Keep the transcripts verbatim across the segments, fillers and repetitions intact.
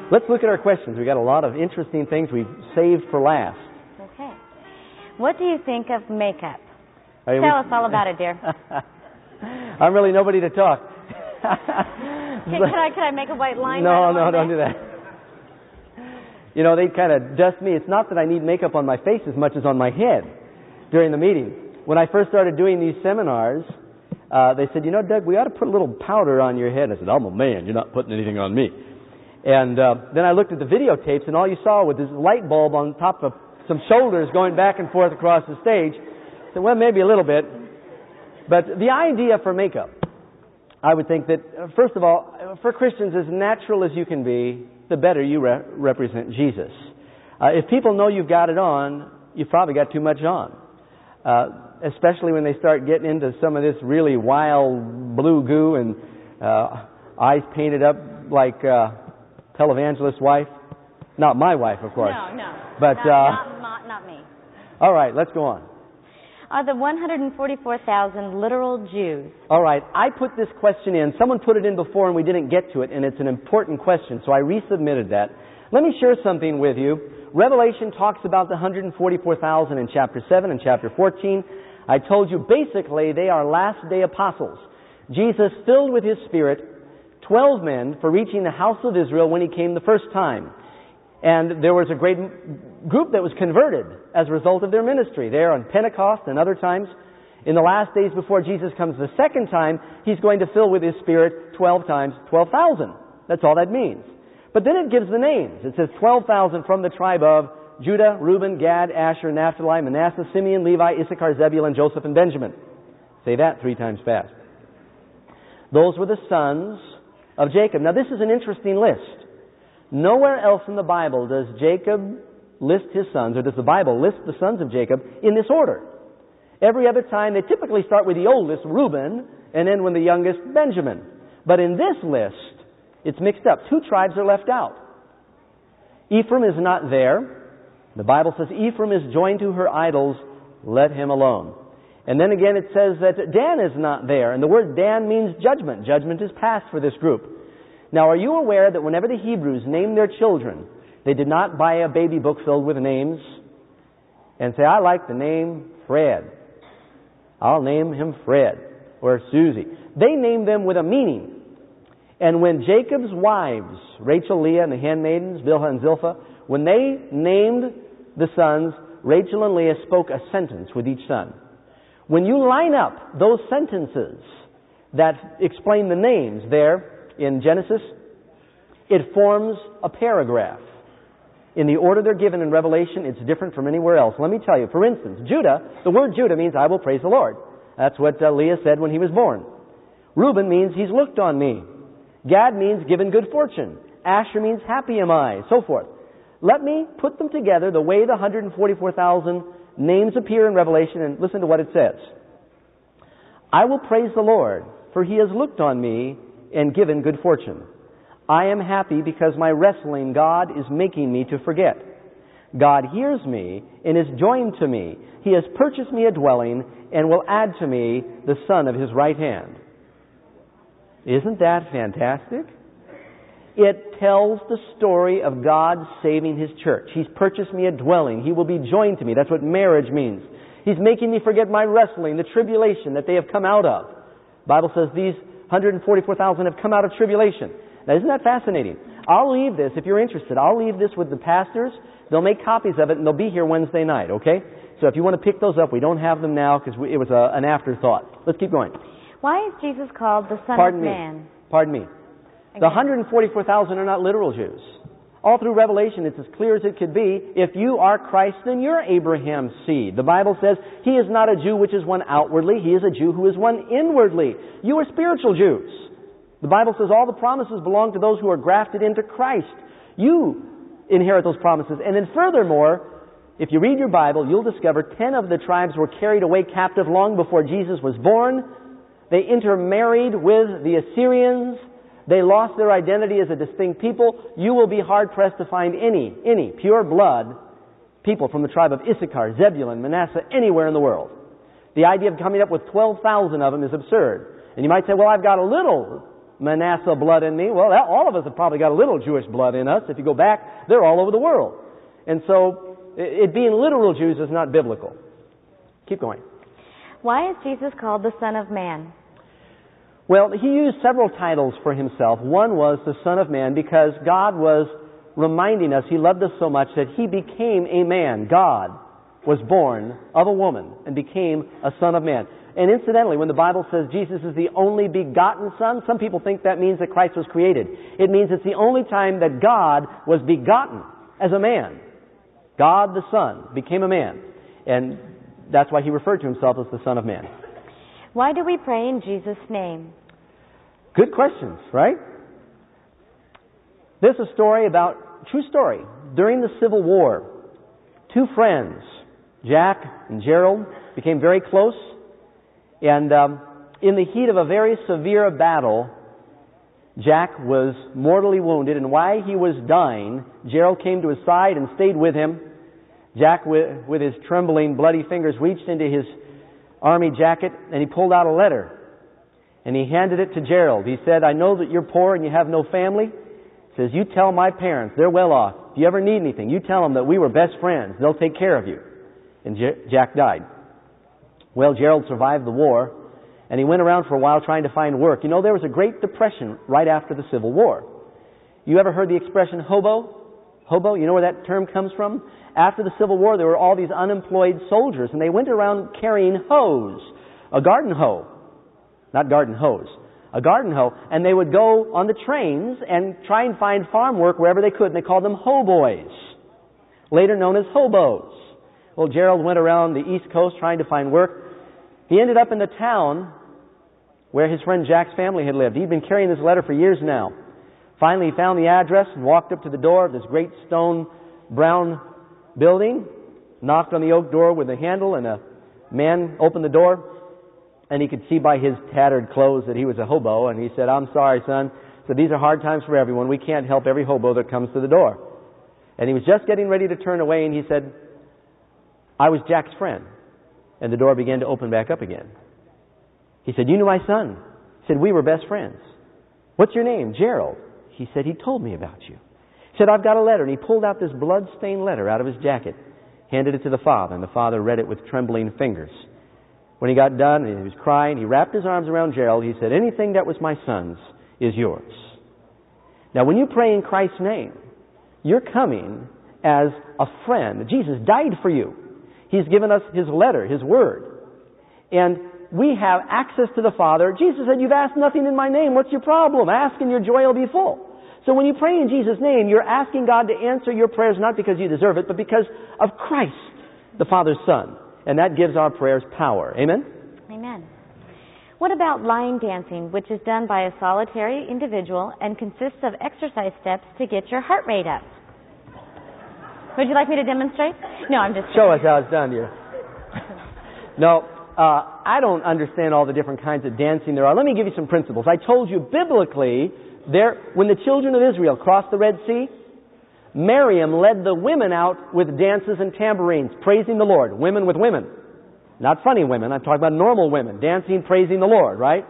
Let's look at our questions. We've got a lot of interesting things we've saved for last. Okay. What do you think of makeup? Are you- Tell us all about it, dear. I'm really nobody to talk. Can, can I can I make a white line? No, right no, along don't there? do that. You know, they kind of dust me. It's not that I need makeup on my face as much as on my head during the meeting. When I first started doing these seminars, uh, they said, you know, Doug, we ought to put a little powder on your head. I said, I'm a man. You're not putting anything on me. And uh, then I looked at the videotapes, and all you saw was this light bulb on top of some shoulders going back and forth across the stage. I said, well, maybe a little bit. But the idea for makeup, I would think that, uh, first of all, for Christians, as natural as you can be, the better you re- represent Jesus. Uh, if people know you've got it on, you've probably got too much on. Uh, especially when they start getting into some of this really wild blue goo and uh, eyes painted up like uh, televangelist's wife. Not my wife, of course. No, no. But, not, uh, not, not, not me. All right, let's go on. Are the one hundred forty-four thousand literal Jews? All right, I put this question in. Someone put it in before and we didn't get to it, and it's an important question, so I resubmitted that. Let me share something with you. Revelation talks about the one hundred forty-four thousand in chapter seven and chapter fourteen. I told you basically they are last-day apostles. Jesus filled with His Spirit twelve men for reaching the house of Israel when He came the first time. And there was a great group that was converted as a result of their ministry there on Pentecost and other times. In the last days before Jesus comes the second time, He's going to fill with His Spirit twelve times twelve thousand. That's all that means. But then it gives the names. It says twelve thousand from the tribe of Judah, Reuben, Gad, Asher, Naphtali, Manasseh, Simeon, Levi, Issachar, Zebulun, Joseph, and Benjamin. Say that three times fast. Those were the sons of Jacob. Now this is an interesting list. Nowhere else in the Bible does Jacob list his sons, or does the Bible list the sons of Jacob in this order. Every other time they typically start with the oldest, Reuben, and then with the youngest, Benjamin. But in this list, it's mixed up. Two tribes are left out. Ephraim is not there. The Bible says Ephraim is joined to her idols, let him alone. And then again it says that Dan is not there. And the word Dan means judgment. Judgment is passed for this group. Now, are you aware that whenever the Hebrews named their children, they did not buy a baby book filled with names and say, I like the name Fred. I'll name him Fred or Susie. They named them with a meaning. And when Jacob's wives, Rachel, Leah, and the handmaidens, Bilhah and Zilpah, when they named the sons, Rachel and Leah spoke a sentence with each son. When you line up those sentences that explain the names there, in Genesis, it forms a paragraph. In the order they're given in Revelation, it's different from anywhere else. Let me tell you, for instance, Judah, the word Judah means I will praise the Lord. That's what uh, Leah said when he was born. Reuben means he's looked on me. Gad means given good fortune. Asher means happy am I, so forth. Let me put them together the way the one hundred forty-four thousand names appear in Revelation, and listen to what it says. I will praise the Lord, for He has looked on me and given good fortune. I am happy because my wrestling God is making me to forget. God hears me and is joined to me. He has purchased me a dwelling and will add to me the son of His right hand. Isn't that fantastic? It tells the story of God saving His church. He's purchased me a dwelling. He will be joined to me. That's what marriage means. He's making me forget my wrestling, the tribulation that they have come out of. The Bible says these one hundred forty-four thousand have come out of tribulation. Now, isn't that fascinating? I'll leave this, if you're interested, I'll leave this with the pastors. They'll make copies of it, and they'll be here Wednesday night, okay? So if you want to pick those up, we don't have them now because it was a, an afterthought. Let's keep going. Why is Jesus called the Son Pardon of me. Man? Pardon me. The one hundred forty-four thousand are not literal Jews. All through Revelation, it's as clear as it could be. If you are Christ, then you're Abraham's seed. The Bible says He is not a Jew which is one outwardly. He is a Jew who is one inwardly. You are spiritual Jews. The Bible says all the promises belong to those who are grafted into Christ. You inherit those promises. And then furthermore, if you read your Bible, you'll discover ten of the tribes were carried away captive long before Jesus was born. They intermarried with the Assyrians. They lost their identity as a distinct people. You will be hard-pressed to find any, any pure blood people from the tribe of Issachar, Zebulun, Manasseh, anywhere in the world. The idea of coming up with twelve thousand of them is absurd. And you might say, well, I've got a little Manasseh blood in me. Well, that, all of us have probably got a little Jewish blood in us. If you go back, they're all over the world. And so it, it being literal Jews is not biblical. Keep going. Why is Jesus called the Son of Man? Well, he used several titles for himself. One was the Son of Man because God was reminding us He loved us so much that He became a man. God was born of a woman and became a Son of Man. And incidentally, when the Bible says Jesus is the only begotten Son, some people think that means that Christ was created. It means it's the only time that God was begotten as a man. God the Son became a man. And that's why He referred to Himself as the Son of Man. Why do we pray in Jesus' name? Good questions, right? This is a story about, true story, during the Civil War, two friends, Jack and Gerald, became very close. And um, in the heat of a very severe battle, Jack was mortally wounded. And while he was dying, Gerald came to his side and stayed with him. Jack, with, with his trembling, bloody fingers, reached into his army jacket and he pulled out a letter. And he handed it to Gerald. He said, I know that you're poor and you have no family. He says, you tell my parents, they're well off. If you ever need anything, you tell them that we were best friends. They'll take care of you. And J- Jack died. Well, Gerald survived the war, and he went around for a while trying to find work. You know, there was a Great Depression right after the Civil War. You ever heard the expression hobo? Hobo, you know where that term comes from? After the Civil War, there were all these unemployed soldiers, and they went around carrying hoes, a garden hoe. Not garden hose, a garden hoe, and they would go on the trains and try and find farm work wherever they could, and they called them hoboys, later known as hobos. Well, Gerald went around the East Coast trying to find work. He ended up in the town where his friend Jack's family had lived. He'd been carrying this letter for years now. Finally, he found the address and walked up to the door of this great stone brown building, knocked on the oak door with a handle, and a man opened the door. And he could see by his tattered clothes that he was a hobo. And he said, I'm sorry, son. So these are hard times for everyone. We can't help every hobo that comes to the door. And he was just getting ready to turn away, and he said, I was Jack's friend. And the door began to open back up again. He said, you knew my son. He said, we were best friends. What's your name? Gerald. He said, he told me about you. He said, I've got a letter. And he pulled out this blood-stained letter out of his jacket, handed it to the father, and the father read it with trembling fingers. When he got done and he was crying, he wrapped his arms around Gerald. He said, anything that was my son's is yours. Now, when you pray in Christ's name, you're coming as a friend. Jesus died for you. He's given us His letter, His word. And we have access to the Father. Jesus said, you've asked nothing in my name. What's your problem? Ask and your joy will be full. So when you pray in Jesus' name, you're asking God to answer your prayers not because you deserve it, but because of Christ, the Father's Son. And that gives our prayers power. Amen? Amen. What about line dancing, which is done by a solitary individual and consists of exercise steps to get your heart rate up? Would you like me to demonstrate? No, I'm just... Show us how it's done, dear. No, uh, I don't understand all the different kinds of dancing there are. Let me give you some principles. I told you biblically, there, when the children of Israel crossed the Red Sea, Miriam led the women out with dances and tambourines, praising the Lord. Women with women. Not funny women. I'm talking about normal women, dancing, praising the Lord, right?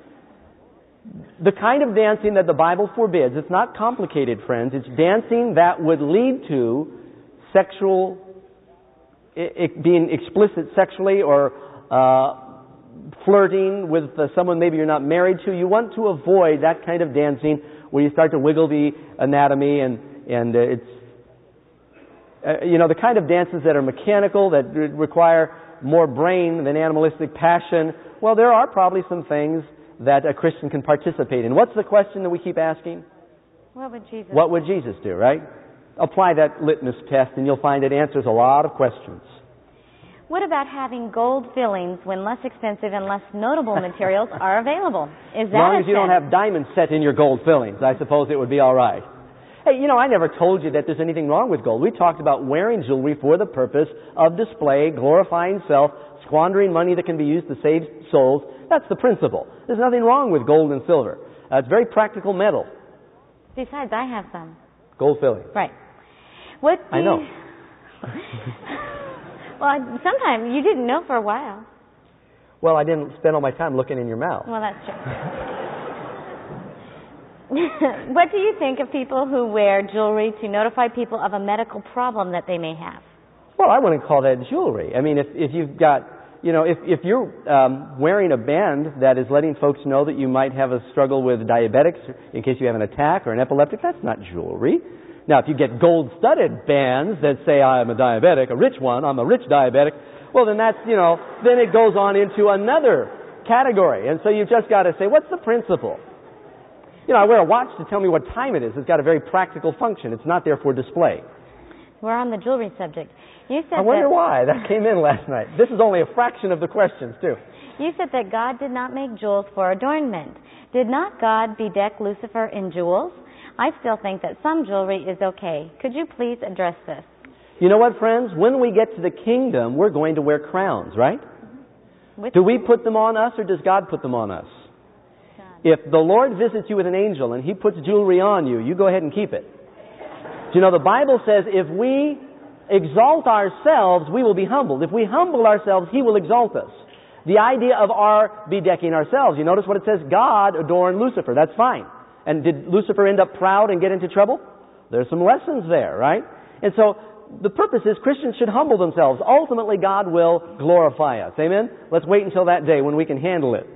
The kind of dancing that the Bible forbids, it's not complicated, friends. It's dancing that would lead to sexual, it, it being explicit sexually or uh, flirting with uh, someone maybe you're not married to. You want to avoid that kind of dancing where you start to wiggle the anatomy and And uh, it's, uh, you know, the kind of dances that are mechanical, that re- require more brain than animalistic passion. Well, there are probably some things that a Christian can participate in. What's the question that we keep asking? What would Jesus What would Jesus do, right? Apply that litmus test and you'll find it answers a lot of questions. What about having gold fillings when less expensive and less notable materials are available? Is that As long a as you sin? don't have diamonds set in your gold fillings, I suppose it would be all right. Hey, you know, I never told you that there's anything wrong with gold. We talked about wearing jewelry for the purpose of display, glorifying self, squandering money that can be used to save souls. That's the principle. There's nothing wrong with gold and silver. Uh, it's very practical metal. Besides, I have some. Gold filling. Right. What do I know. You... well, sometimes you didn't know for a while. Well, I didn't spend all my time looking in your mouth. Well, that's true. What do you think of people who wear jewelry to notify people of a medical problem that they may have? Well, I wouldn't call that jewelry. I mean, if, if you've got, you know, if, if you're um, wearing a band that is letting folks know that you might have a struggle with diabetics in case you have an attack or an epileptic, that's not jewelry. Now, if you get gold-studded bands that say I'm a diabetic, a rich one, I'm a rich diabetic, well, then that's, you know, then it goes on into another category. And so you've just got to say, what's the principle? You know, I wear a watch to tell me what time it is. It's got a very practical function. It's not there for display. We're on the jewelry subject. You said I wonder that, why. That came in last night. This is only a fraction of the questions, too. You said that God did not make jewels for adornment. Did not God bedeck Lucifer in jewels? I still think that some jewelry is okay. Could you please address this? You know what, friends? When we get to the kingdom, we're going to wear crowns, right? Which Do we put them on us, or does God put them on us? God. If the Lord visits you with an angel and He puts jewelry on you, you go ahead and keep it. Do you know, the Bible says if we exalt ourselves, we will be humbled. If we humble ourselves, He will exalt us. The idea of our bedecking ourselves. You notice what it says? God adorned Lucifer. That's fine. And did Lucifer end up proud and get into trouble? There's some lessons there, right? And so the purpose is Christians should humble themselves. Ultimately, God will glorify us. Amen? Let's wait until that day when we can handle it.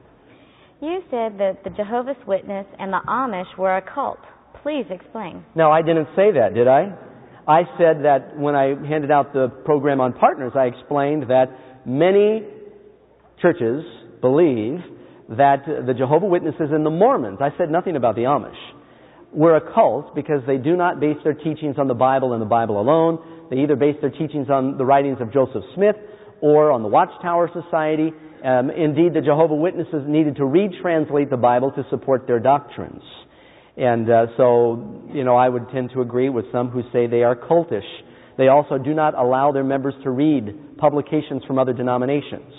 You said that the Jehovah's Witness and the Amish were a cult. Please explain. No, I didn't say that, did I? I said that when I handed out the program on partners, I explained that many churches believe that the Jehovah's Witnesses and the Mormons, I said nothing about the Amish, were a cult because they do not base their teachings on the Bible and the Bible alone. They either base their teachings on the writings of Joseph Smith or on the Watchtower Society. Um, indeed, the Jehovah's Witnesses needed to retranslate the Bible to support their doctrines. And uh, so, you know, I would tend to agree with some who say they are cultish. They also do not allow their members to read publications from other denominations.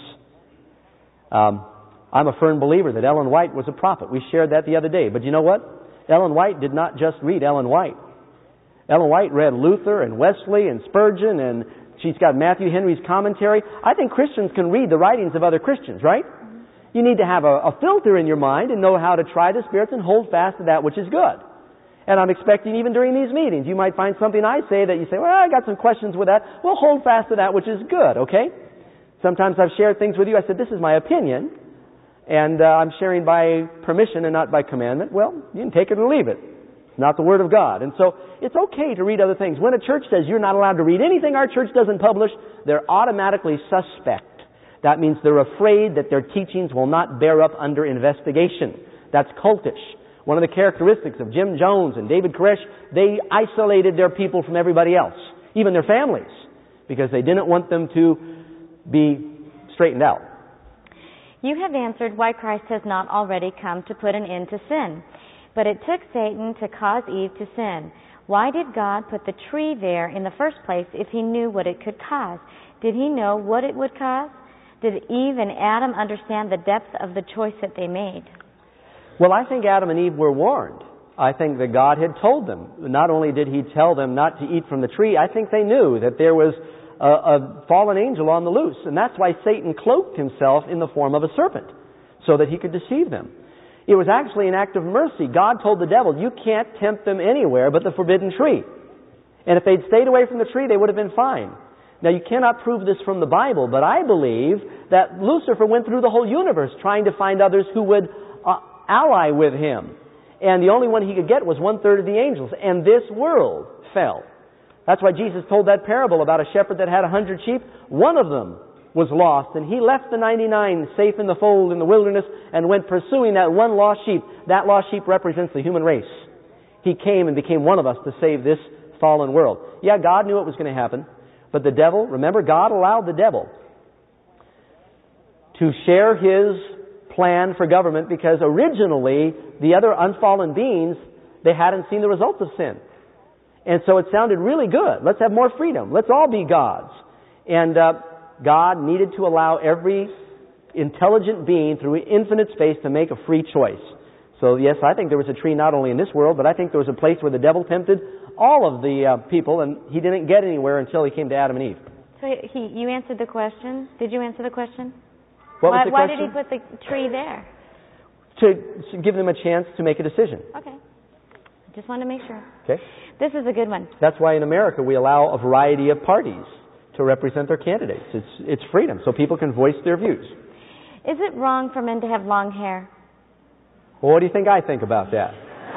Um, I'm a firm believer that Ellen White was a prophet. We shared that the other day. But you know what? Ellen White did not just read Ellen White. Ellen White read Luther and Wesley and Spurgeon, and she's got Matthew Henry's commentary. I think Christians can read the writings of other Christians, right? You need to have a, a filter in your mind and know how to try the spirits and hold fast to that which is good. And I'm expecting even during these meetings, you might find something I say that you say, well, I got some questions with that. Well, hold fast to that which is good, okay? Sometimes I've shared things with you. I said, this is my opinion, and uh, I'm sharing by permission and not by commandment. Well, you can take it or leave it. It's not the Word of God. And so it's okay to read other things. When a church says you're not allowed to read anything our church doesn't publish, they're automatically suspect. That means they're afraid that their teachings will not bear up under investigation. That's cultish. One of the characteristics of Jim Jones and David Koresh, they isolated their people from everybody else, even their families, because they didn't want them to be straightened out. You have answered why Christ has not already come to put an end to sin, but it took Satan to cause Eve to sin. Why did God put the tree there in the first place if He knew what it could cause? Did He know what it would cause? Did Eve and Adam understand the depth of the choice that they made? Well, I think Adam and Eve were warned. I think that God had told them. Not only did He tell them not to eat from the tree, I think they knew that there was a, a fallen angel on the loose. And that's why Satan cloaked himself in the form of a serpent, so that he could deceive them. It was actually an act of mercy. God told the devil, you can't tempt them anywhere but the forbidden tree. And if they'd stayed away from the tree, they would have been fine. Now, you cannot prove this from the Bible, but I believe that Lucifer went through the whole universe trying to find others who would uh, ally with him. And the only one he could get was one-third of the angels. And this world fell. That's why Jesus told that parable about a shepherd that had a hundred sheep. One of them was lost, and he left the ninety-nine safe in the fold in the wilderness and went pursuing that one lost sheep. That lost sheep represents the human race. He came and became one of us to save this fallen world. Yeah, God knew it was going to happen. But the devil, remember, God allowed the devil to share his plan for government because originally the other unfallen beings, they hadn't seen the results of sin. And so it sounded really good. Let's have more freedom. Let's all be gods. And uh, God needed to allow every intelligent being through infinite space to make a free choice. So yes, I think there was a tree not only in this world, but I think there was a place where the devil tempted all of the uh, people, and he didn't get anywhere until he came to Adam and Eve. So he, you answered the question. Did you answer the question? What why, was the why question? did he put the tree there? to give them a chance to make a decision. Okay. Just wanted to make sure. Okay. This is a good one. That's why in America we allow a variety of parties to represent their candidates. It's, it's freedom, so people can voice their views. Is it wrong for men to have long hair? Well, what do you think I think about that?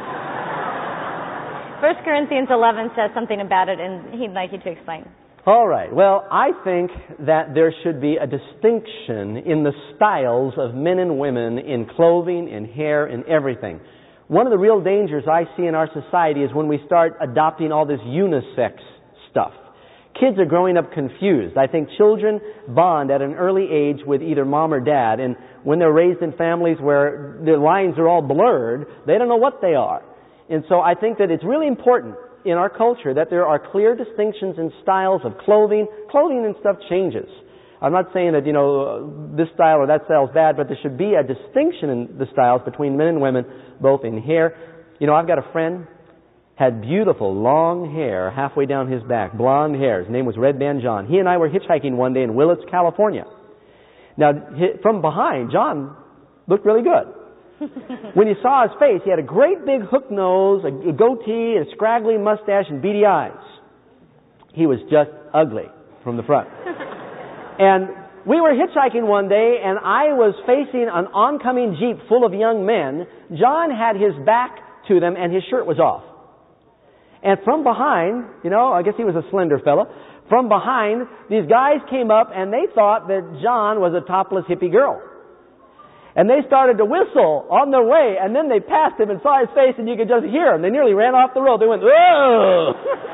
First Corinthians eleven says something about it, and he'd like you to explain. All right. Well, I think that there should be a distinction in the styles of men and women in clothing, in hair, in everything. One of the real dangers I see in our society is when we start adopting all this unisex stuff. Kids are growing up confused. I think children bond at an early age with either mom or dad, and when they're raised in families where their lines are all blurred, they don't know what they are. And so I think that it's really important in our culture that there are clear distinctions in styles of clothing. Clothing and stuff changes. I'm not saying that, you know, this style or that style is bad, but there should be a distinction in the styles between men and women, both in hair. You know, I've got a friend, had beautiful long hair halfway down his back, blonde hair. His name was Red Band John. He and I were hitchhiking one day in Willits, California. Now, from behind, John looked really good. When you saw his face, he had a great big hook nose, a goatee, a scraggly mustache, and beady eyes. He was just ugly from the front. And we were hitchhiking one day, and I was facing an oncoming Jeep full of young men. John had his back to them, and his shirt was off. And from behind, you know, I guess he was a slender fellow, from behind, these guys came up, and they thought that John was a topless hippie girl. And they started to whistle on their way, and then they passed him and saw his face, and you could just hear him. They nearly ran off the road. They went, "Whoa!"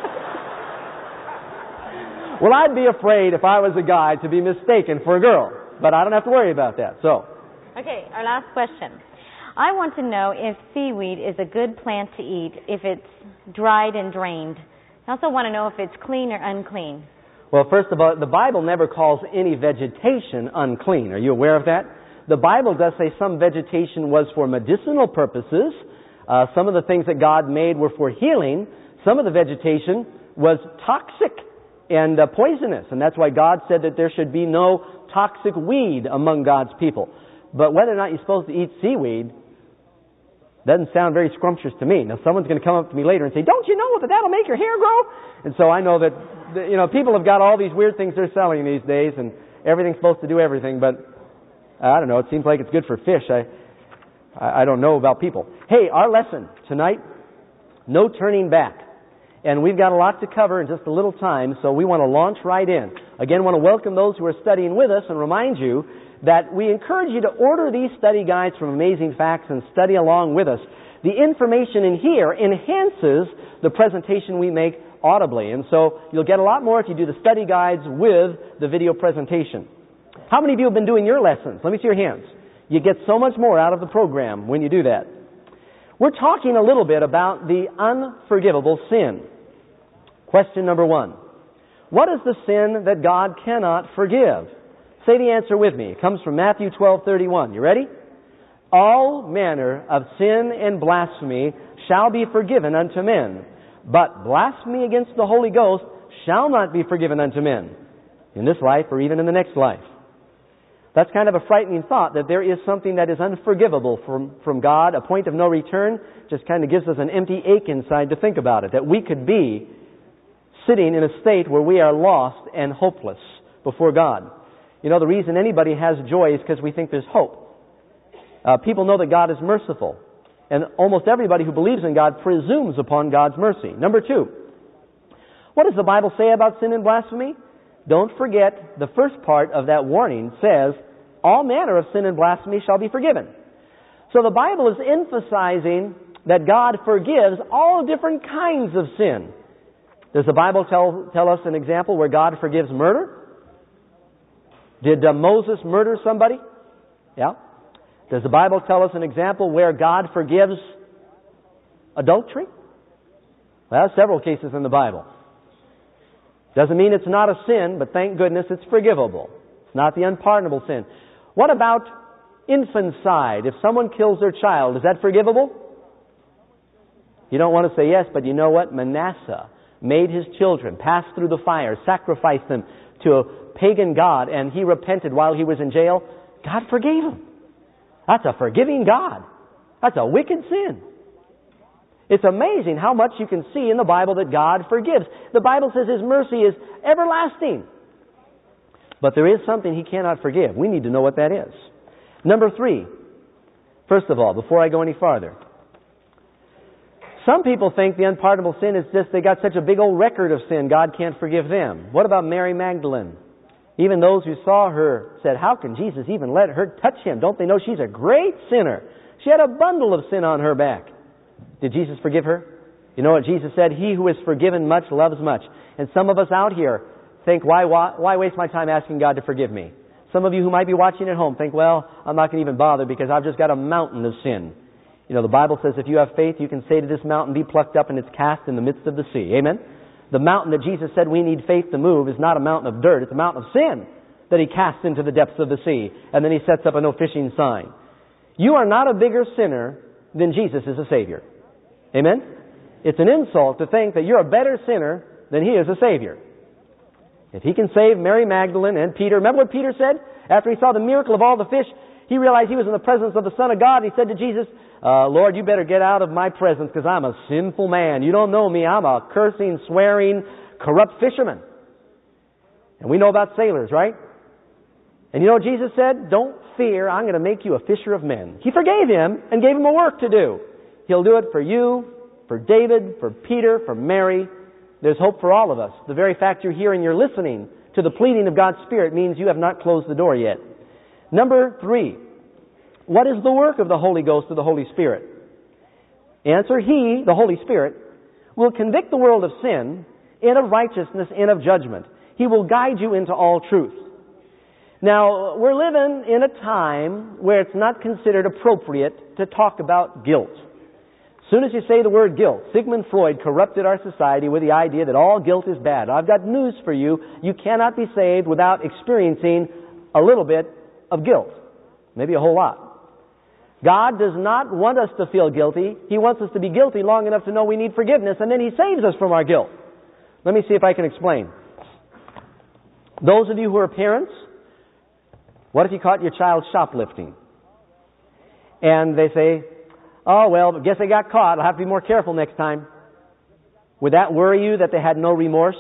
Well, I'd be afraid if I was a guy to be mistaken for a girl, but I don't have to worry about that. So, okay, our last question. I want to know if seaweed is a good plant to eat if it's dried and drained. I also want to know if it's clean or unclean. Well, first of all, the Bible never calls any vegetation unclean. Are you aware of that? The Bible does say some vegetation was for medicinal purposes. Uh, some of the things that God made were for healing. Some of the vegetation was toxic and uh, poisonous. And that's why God said that there should be no toxic weed among God's people. But whether or not you're supposed to eat seaweed doesn't sound very scrumptious to me. Now, someone's going to come up to me later and say, "Don't you know that that'll make your hair grow?" And so I know that, you know, people have got all these weird things they're selling these days, and everything's supposed to do everything, but I don't know. It seems like it's good for fish. I, I don't know about people. Hey, our lesson tonight, no turning back. And we've got a lot to cover in just a little time, so we want to launch right in. Again, want to welcome those who are studying with us and remind you that we encourage you to order these study guides from Amazing Facts and study along with us. The information in here enhances the presentation we make audibly, and so you'll get a lot more if you do the study guides with the video presentation. How many of you have been doing your lessons? Let me see your hands. You get so much more out of the program when you do that. We're talking a little bit about the unforgivable sin. Question number one. What is the sin that God cannot forgive? Say the answer with me. It comes from Matthew twelve thirty-one. You ready? All manner of sin and blasphemy shall be forgiven unto men, but blasphemy against the Holy Ghost shall not be forgiven unto men, in this life or even in the next life. That's kind of a frightening thought, that there is something that is unforgivable from, from God, a point of no return. Just kind of gives us an empty ache inside to think about it, that we could be sitting in a state where we are lost and hopeless before God. You know, the reason anybody has joy is because we think there's hope. Uh, people know that God is merciful, and almost everybody who believes in God presumes upon God's mercy. Number two, what does the Bible say about sin and blasphemy? Don't forget, the first part of that warning says, all manner of sin and blasphemy shall be forgiven. So the Bible is emphasizing that God forgives all different kinds of sin. Does the Bible tell, tell us an example where God forgives murder? Did uh, Moses murder somebody? Yeah. Does the Bible tell us an example where God forgives adultery? Well, several cases in the Bible. Doesn't mean it's not a sin, but thank goodness it's forgivable. It's not the unpardonable sin. What about infanticide? If someone kills their child, is that forgivable? You don't want to say yes, but you know what? Manasseh made his children pass through the fire, sacrificed them to a pagan god, and he repented while he was in jail. God forgave him. That's a forgiving God. That's a wicked sin. It's amazing how much you can see in the Bible that God forgives. The Bible says His mercy is everlasting. But there is something He cannot forgive. We need to know what that is. Number three, first of all, before I go any farther, some people think the unpardonable sin is just they got such a big old record of sin, God can't forgive them. What about Mary Magdalene? Even those who saw her said, how can Jesus even let her touch Him? Don't they know she's a great sinner? She had a bundle of sin on her back. Did Jesus forgive her? You know what Jesus said? He who is forgiven much loves much. And some of us out here think, why, why, why waste my time asking God to forgive me? Some of you who might be watching at home think, well, I'm not going to even bother because I've just got a mountain of sin. You know, the Bible says if you have faith, you can say to this mountain, be plucked up and it's cast in the midst of the sea. Amen? The mountain that Jesus said we need faith to move is not a mountain of dirt. It's a mountain of sin that He casts into the depths of the sea. And then He sets up a no fishing sign. You are not a bigger sinner than Jesus is a Savior. Amen? It's an insult to think that you're a better sinner than He is a Savior. If He can save Mary Magdalene and Peter, remember what Peter said? After he saw the miracle of all the fish, he realized he was in the presence of the Son of God. He said to Jesus, uh, Lord, you better get out of my presence because I'm a sinful man. You don't know me. I'm a cursing, swearing, corrupt fisherman. And we know about sailors, right? And you know what Jesus said? Don't fear. I'm going to make you a fisher of men. He forgave him and gave him a work to do. He'll do it for you, for David, for Peter, for Mary. There's hope for all of us. The very fact you're here and you're listening to the pleading of God's Spirit means you have not closed the door yet. Number three, what is the work of the Holy Ghost or the Holy Spirit? Answer, He, the Holy Spirit, will convict the world of sin and of righteousness and of judgment. He will guide you into all truth. Now, we're living in a time where it's not considered appropriate to talk about guilt. As soon as you say the word guilt, Sigmund Freud corrupted our society with the idea that all guilt is bad. I've got news for you. You cannot be saved without experiencing a little bit of guilt. Maybe a whole lot. God does not want us to feel guilty. He wants us to be guilty long enough to know we need forgiveness, and then He saves us from our guilt. Let me see if I can explain. Those of you who are parents, what if you caught your child shoplifting? And they say, oh, well, guess they got caught. I'll have to be more careful next time. Would that worry you that they had no remorse?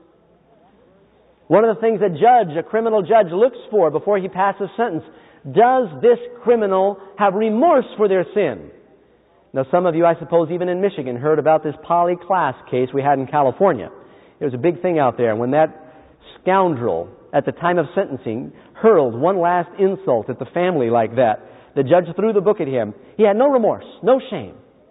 One of the things a judge, a criminal judge, looks for before he passes sentence, does this criminal have remorse for their sin? Now, some of you, I suppose, even in Michigan, heard about this Polly Klaas case we had in California. It was a big thing out there when that scoundrel, at the time of sentencing, hurled one last insult at the family like that. The judge threw the book at him. He had no remorse, no shame.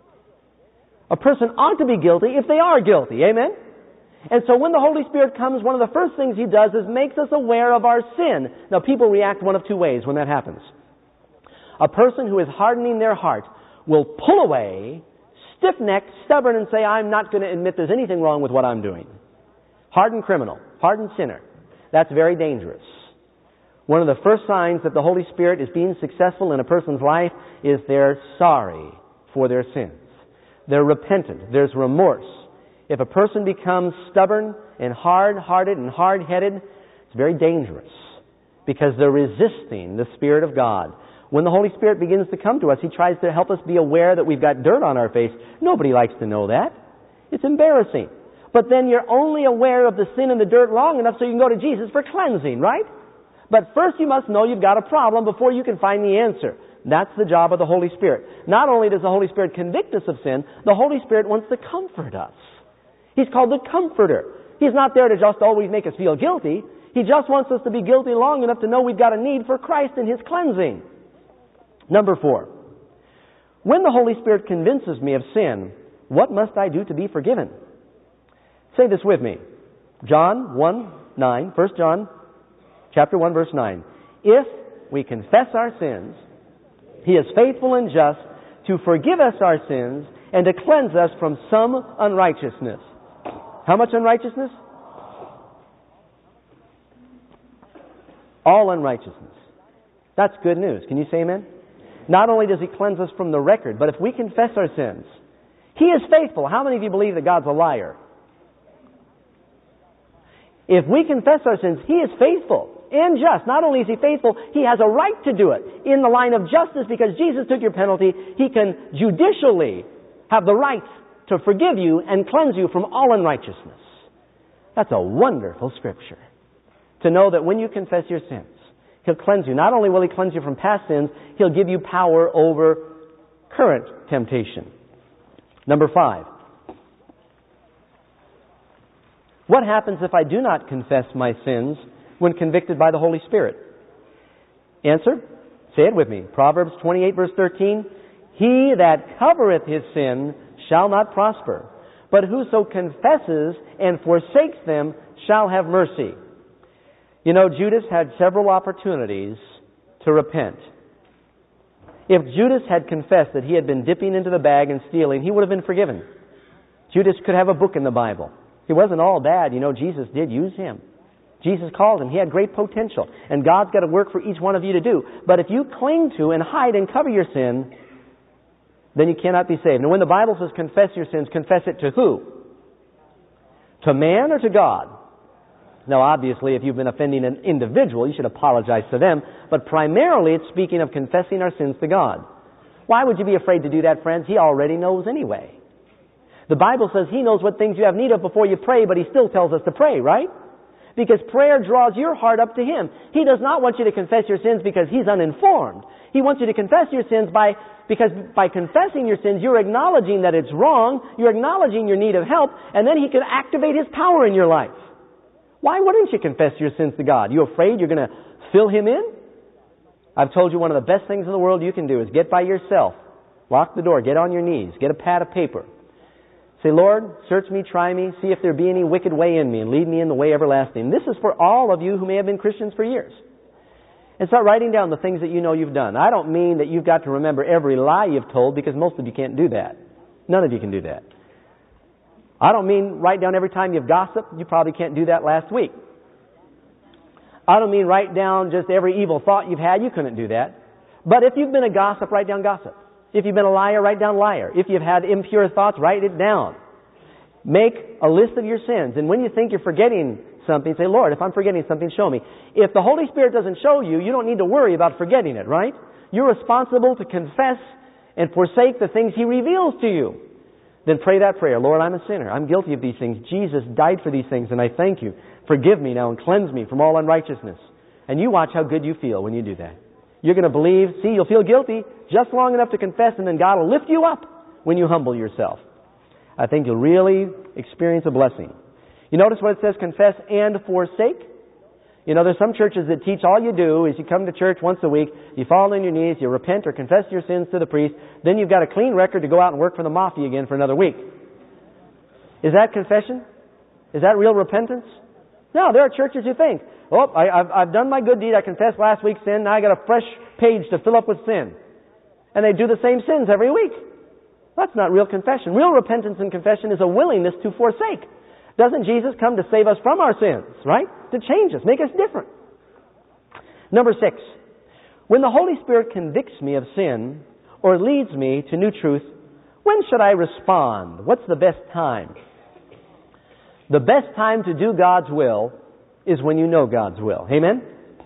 A person ought to be guilty if they are guilty. Amen? And so when the Holy Spirit comes, one of the first things He does is makes us aware of our sin. Now, people react one of two ways when that happens. A person who is hardening their heart will pull away, stiff-necked, stubborn, and say, I'm not going to admit there's anything wrong with what I'm doing. Hardened criminal, hardened sinner. That's very dangerous. One of the first signs that the Holy Spirit is being successful in a person's life is they're sorry for their sins. They're repentant. There's remorse. If a person becomes stubborn and hard-hearted and hard-headed, it's very dangerous because they're resisting the Spirit of God. When the Holy Spirit begins to come to us, He tries to help us be aware that we've got dirt on our face. Nobody likes to know that. It's embarrassing. But then you're only aware of the sin and the dirt long enough so you can go to Jesus for cleansing, right? But first you must know you've got a problem before you can find the answer. That's the job of the Holy Spirit. Not only does the Holy Spirit convict us of sin, the Holy Spirit wants to comfort us. He's called the Comforter. He's not there to just always make us feel guilty. He just wants us to be guilty long enough to know we've got a need for Christ and His cleansing. Number four. When the Holy Spirit convinces me of sin, what must I do to be forgiven? Say this with me. John one nine, First John chapter one, verse nine. If we confess our sins, He is faithful and just to forgive us our sins and to cleanse us from some unrighteousness. How much unrighteousness? All unrighteousness. That's good news. Can you say amen? Not only does He cleanse us from the record, but if we confess our sins, He is faithful. How many of you believe that God's a liar? If we confess our sins, He is faithful and just. Not only is He faithful, He has a right to do it in the line of justice because Jesus took your penalty. He can judicially have the right to forgive you and cleanse you from all unrighteousness. That's a wonderful Scripture. To know that when you confess your sins, He'll cleanse you. Not only will He cleanse you from past sins, He'll give you power over current temptation. Number five. What happens if I do not confess my sins when convicted by the Holy Spirit? Answer? Say it with me. Proverbs twenty-eight verse thirteen. He that covereth his sin shall not prosper, but whoso confesses and forsakes them shall have mercy. You know, Judas had several opportunities to repent. If Judas had confessed that he had been dipping into the bag and stealing, he would have been forgiven. Judas could have a book in the Bible. He wasn't all bad. You know, Jesus did use him. Jesus called him. He had great potential. And God's got a work for each one of you to do. But if you cling to and hide and cover your sin, then you cannot be saved. And when the Bible says confess your sins, confess it to who? To man or to God? Now, obviously, if you've been offending an individual, you should apologize to them. But primarily, it's speaking of confessing our sins to God. Why would you be afraid to do that, friends? He already knows anyway. The Bible says He knows what things you have need of before you pray, but He still tells us to pray, right? Because prayer draws your heart up to Him. He does not want you to confess your sins because He's uninformed. He wants you to confess your sins by, because by confessing your sins, you're acknowledging that it's wrong, you're acknowledging your need of help, and then He can activate His power in your life. Why wouldn't you confess your sins to God? You afraid you're going to fill Him in? I've told you one of the best things in the world you can do is get by yourself, lock the door, get on your knees, get a pad of paper. Say, Lord, search me, try me, see if there be any wicked way in me, and lead me in the way everlasting. This is for all of you who may have been Christians for years. And start writing down the things that you know you've done. I don't mean that you've got to remember every lie you've told, because most of you can't do that. None of you can do that. I don't mean write down every time you've gossiped. You probably can't do that last week. I don't mean write down just every evil thought you've had. You couldn't do that. But if you've been a gossip, write down gossip. If you've been a liar, write down liar. If you've had impure thoughts, write it down. Make a list of your sins. And when you think you're forgetting something, say, Lord, if I'm forgetting something, show me. If the Holy Spirit doesn't show you, you don't need to worry about forgetting it, right? You're responsible to confess and forsake the things He reveals to you. Then pray that prayer. Lord, I'm a sinner. I'm guilty of these things. Jesus died for these things, and I thank You. Forgive me now and cleanse me from all unrighteousness. And you watch how good you feel when you do that. You're going to believe. See, you'll feel guilty just long enough to confess, and then God will lift you up when you humble yourself. I think you'll really experience a blessing. You notice what it says, confess and forsake? You know, there's some churches that teach all you do is you come to church once a week, you fall on your knees, you repent or confess your sins to the priest, then you've got a clean record to go out and work for the mafia again for another week. Is that confession? Is that real repentance? No, there are churches who think, oh, I, I've, I've done my good deed, I confessed last week's sin, now I got a fresh page to fill up with sin. And they do the same sins every week. That's not real confession. Real repentance and confession is a willingness to forsake. Doesn't Jesus come to save us from our sins, right? To change us, make us different. Number six, when the Holy Spirit convicts me of sin or leads me to new truth, when should I respond? What's the best time? The best time to do God's will is when you know God's will. Amen?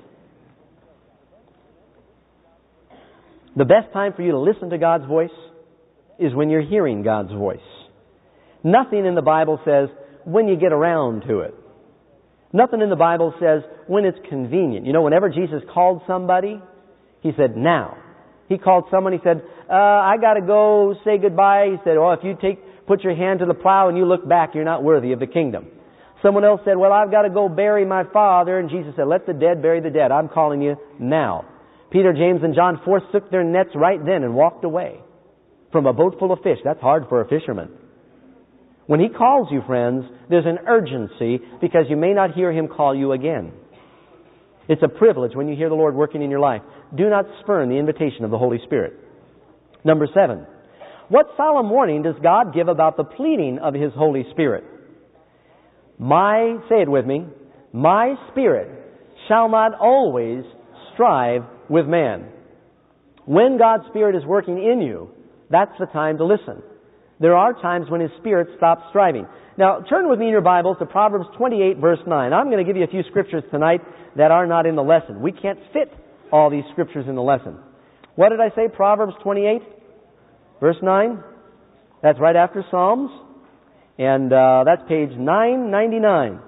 The best time for you to listen to God's voice is when you're hearing God's voice. Nothing in the Bible says when you get around to it. Nothing in the Bible says when it's convenient. You know, whenever Jesus called somebody, He said, now. He called someone, He said, uh, I got to go say goodbye. He said, oh, if you take, put your hand to the plow and you look back, you're not worthy of the kingdom. Someone else said, well, I've got to go bury my father. And Jesus said, let the dead bury the dead. I'm calling you now. Peter, James, and John forsook their nets right then and walked away from a boat full of fish. That's hard for a fisherman. When He calls you, friends, there's an urgency because you may not hear Him call you again. It's a privilege when you hear the Lord working in your life. Do not spurn the invitation of the Holy Spirit. Number seven, what solemn warning does God give about the pleading of His Holy Spirit? My, say it with me, my spirit shall not always strive with man. When God's Spirit is working in you, that's the time to listen. There are times when his spirit stops striving. Now, turn with me in your Bibles to Proverbs twenty-eight, verse nine. I'm going to give you a few scriptures tonight that are not in the lesson. We can't fit all these scriptures in the lesson. What did I say? Proverbs twenty-eight, verse nine. That's right after Psalms. And uh, that's page nine ninety-nine.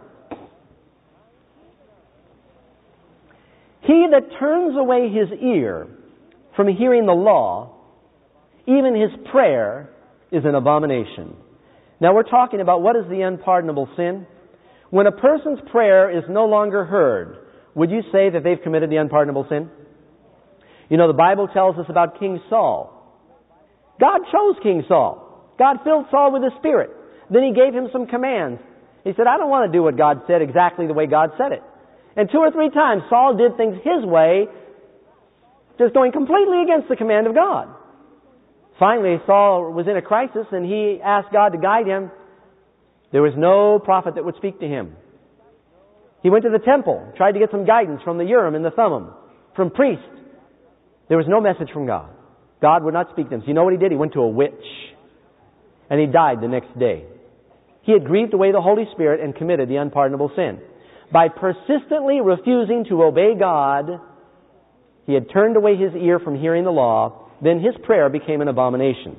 He that turns away his ear from hearing the law, even his prayer is an abomination. Now we're talking about what is the unpardonable sin. When a person's prayer is no longer heard, would you say that they've committed the unpardonable sin? You know, the Bible tells us about King Saul. God chose King Saul. God filled Saul with the Spirit. Then He gave him some commands. He said, I don't want to do what God said exactly the way God said it. And two or three times Saul did things his way, just going completely against the command of God. Finally, Saul was in a crisis and he asked God to guide him. There was no prophet that would speak to him. He went to the temple, tried to get some guidance from the Urim and the Thummim, from priests. There was no message from God. God would not speak to him. So you know what he did? He went to a witch. And he died the next day. He had grieved away the Holy Spirit and committed the unpardonable sin. By persistently refusing to obey God, he had turned away his ear from hearing the law. Then his prayer became an abomination.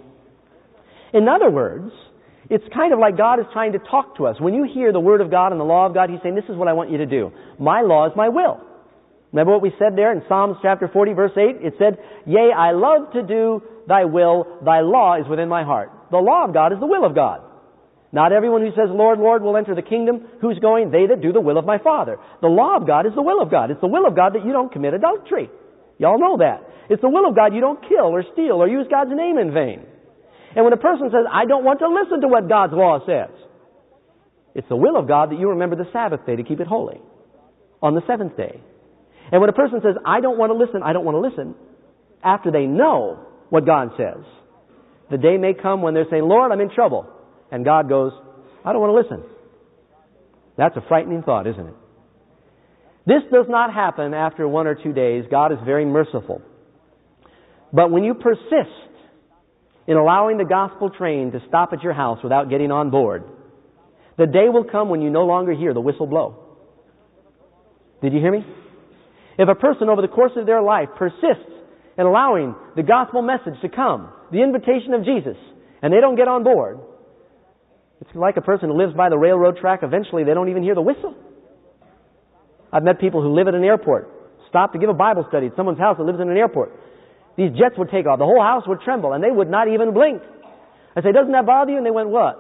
In other words, it's kind of like God is trying to talk to us. When you hear the Word of God and the law of God, He's saying, this is what I want you to do. My law is my will. Remember what we said there in Psalms chapter forty, verse eight? It said, Yea, I love to do thy will. Thy law is within my heart. The law of God is the will of God. Not everyone who says, Lord, Lord, will enter the kingdom. Who's going? They that do the will of my Father. The law of God is the will of God. It's the will of God that you don't commit adultery. Y'all know that. It's the will of God you don't kill or steal or use God's name in vain. And when a person says, I don't want to listen to what God's law says, it's the will of God that you remember the Sabbath day to keep it holy on the seventh day. And when a person says, I don't want to listen, I don't want to listen, after they know what God says, the day may come when they're saying, Lord, I'm in trouble. And God goes, I don't want to listen. That's a frightening thought, isn't it? This does not happen after one or two days. God is very merciful. But when you persist in allowing the gospel train to stop at your house without getting on board, the day will come when you no longer hear the whistle blow. Did you hear me? If a person over the course of their life persists in allowing the gospel message to come, the invitation of Jesus, and they don't get on board, it's like a person who lives by the railroad track. Eventually they don't even hear the whistle. I've met people who live at an airport, stop to give a Bible study at someone's house that lives in an airport. These jets would take off. The whole house would tremble, and they would not even blink. I say, doesn't that bother you? And they went, what?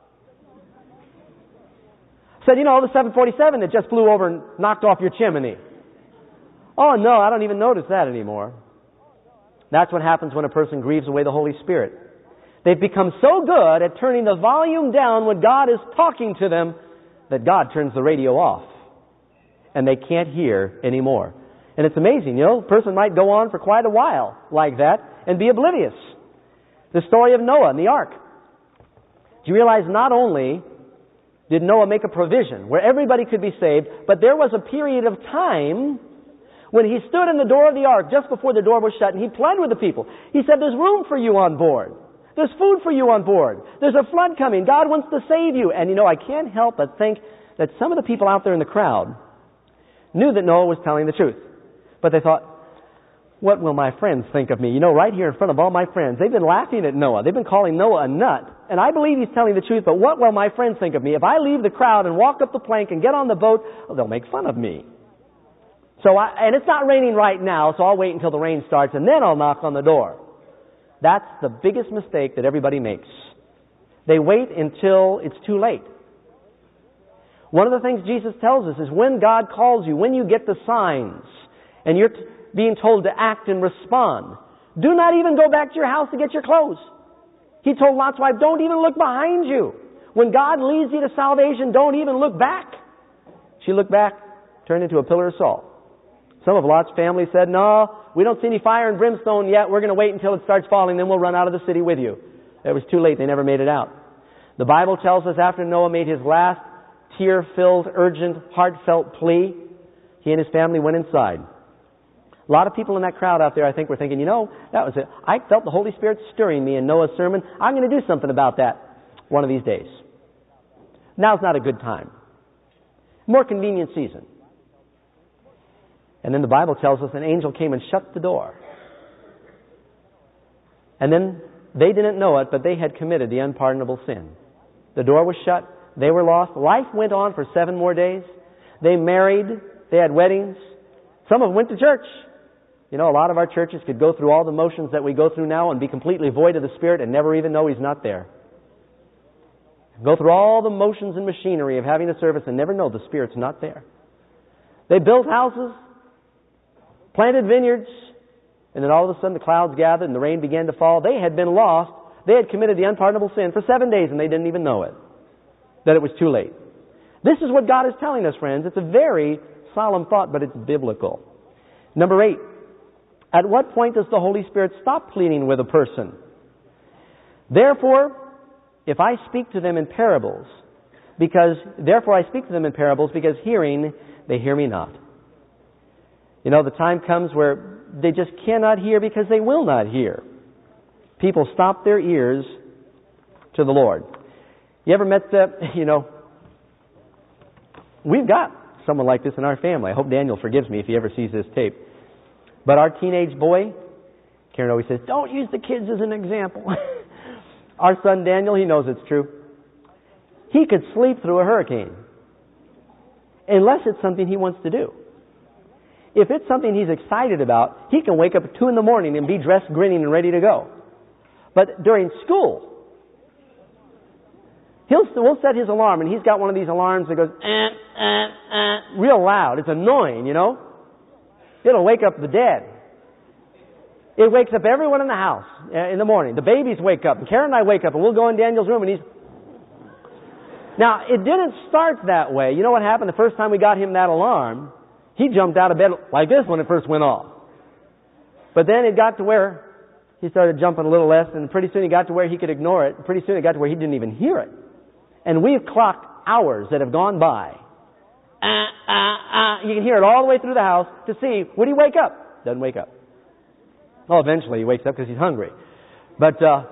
I said, you know, the seven forty-seven that just flew over and knocked off your chimney. Oh, no, I don't even notice that anymore. That's what happens when a person grieves away the Holy Spirit. They've become so good at turning the volume down when God is talking to them that God turns the radio off. And they can't hear anymore. And it's amazing, you know, a person might go on for quite a while like that and be oblivious. The story of Noah and the ark. Do you realize not only did Noah make a provision where everybody could be saved, but there was a period of time when he stood in the door of the ark just before the door was shut and he pled with the people. He said, there's room for you on board. There's food for you on board. There's a flood coming. God wants to save you. And you know, I can't help but think that some of the people out there in the crowd knew that Noah was telling the truth. But they thought, what will my friends think of me? You know, right here in front of all my friends, they've been laughing at Noah. They've been calling Noah a nut. And I believe he's telling the truth, but what will my friends think of me? If I leave the crowd and walk up the plank and get on the boat, well, they'll make fun of me. So, I, and it's not raining right now, so I'll wait until the rain starts and then I'll knock on the door. That's the biggest mistake that everybody makes. They wait until it's too late. One of the things Jesus tells us is when God calls you, when you get the signs, and you're t- being told to act and respond, do not even go back to your house to get your clothes. He told Lot's wife, don't even look behind you. When God leads you to salvation, don't even look back. She looked back, turned into a pillar of salt. Some of Lot's family said, no, we don't see any fire and brimstone yet. We're going to wait until it starts falling, then we'll run out of the city with you. It was too late. They never made it out. The Bible tells us after Noah made his last tear-filled, urgent, heartfelt plea, he and his family went inside. A lot of people in that crowd out there, I think, were thinking, you know, that was it. I felt the Holy Spirit stirring me in Noah's sermon. I'm going to do something about that one of these days. Now's not a good time. More convenient season. And then the Bible tells us an angel came and shut the door. And then they didn't know it, but they had committed the unpardonable sin. The door was shut. They were lost. Life went on for seven more days. They married. They had weddings. Some of them went to church. You know, a lot of our churches could go through all the motions that we go through now and be completely void of the Spirit and never even know He's not there. Go through all the motions and machinery of having a service and never know the Spirit's not there. They built houses, planted vineyards, and then all of a sudden the clouds gathered and the rain began to fall. They had been lost. They had committed the unpardonable sin for seven days and they didn't even know it, that it was too late. This is what God is telling us, friends. It's a very solemn thought, but it's biblical. Number eight, at what point does the Holy Spirit stop pleading with a person? Therefore, if I speak to them in parables, because, therefore I speak to them in parables, because hearing, they hear me not. You know, the time comes where they just cannot hear because they will not hear. People stop their ears to the Lord. You ever met the, you know, we've got someone like this in our family. I hope Daniel forgives me if he ever sees this tape. But our teenage boy, Karen always says, don't use the kids as an example. Our son Daniel, he knows it's true. He could sleep through a hurricane. Unless it's something he wants to do. If it's something he's excited about, he can wake up at two in the morning and be dressed, grinning, and ready to go. But during school, he'll, we'll set his alarm, and he's got one of these alarms that goes, eh, eh, eh, real loud. It's annoying, you know. It'll wake up the dead. It wakes up everyone in the house in the morning. The babies wake up, and Karen and I wake up, and we'll go in Daniel's room, and he's... Now, it didn't start that way. You know what happened the first time we got him that alarm? He jumped out of bed like this when it first went off. But then it got to where he started jumping a little less, and pretty soon he got to where he could ignore it. Pretty soon it got to where he didn't even hear it. And we've clocked hours that have gone by. Ah, ah, ah. You can hear it all the way through the house to see, would he wake up? Doesn't wake up. Well, eventually he wakes up because he's hungry. But uh,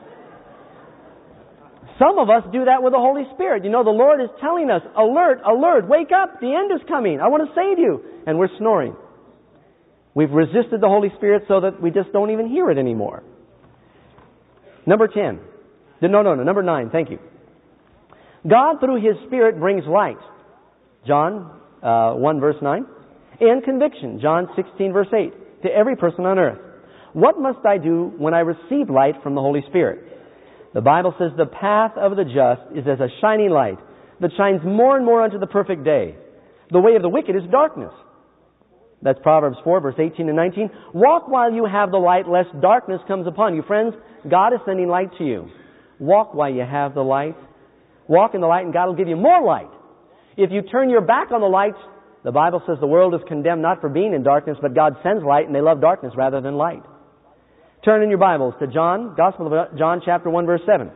some of us do that with the Holy Spirit. You know, the Lord is telling us, alert, alert, wake up, the end is coming. I want to save you. And we're snoring. We've resisted the Holy Spirit so that we just don't even hear it anymore. Number ten. No, no, no. Number nine. Thank you. God, through His Spirit, brings light. John uh, one, verse nine. And conviction. John sixteen, verse eight. To every person on earth. What must I do when I receive light from the Holy Spirit? The Bible says the path of the just is as a shining light that shines more and more unto the perfect day. The way of the wicked is darkness. That's Proverbs four, verse eighteen and nineteen. Walk while you have the light, lest darkness comes upon you. Friends, God is sending light to you. Walk while you have the light. Walk in the light and God will give you more light. If you turn your back on the light, the Bible says the world is condemned not for being in darkness, but God sends light and they love darkness rather than light. Turn in your Bibles to John, Gospel of John, chapter one, verse seven.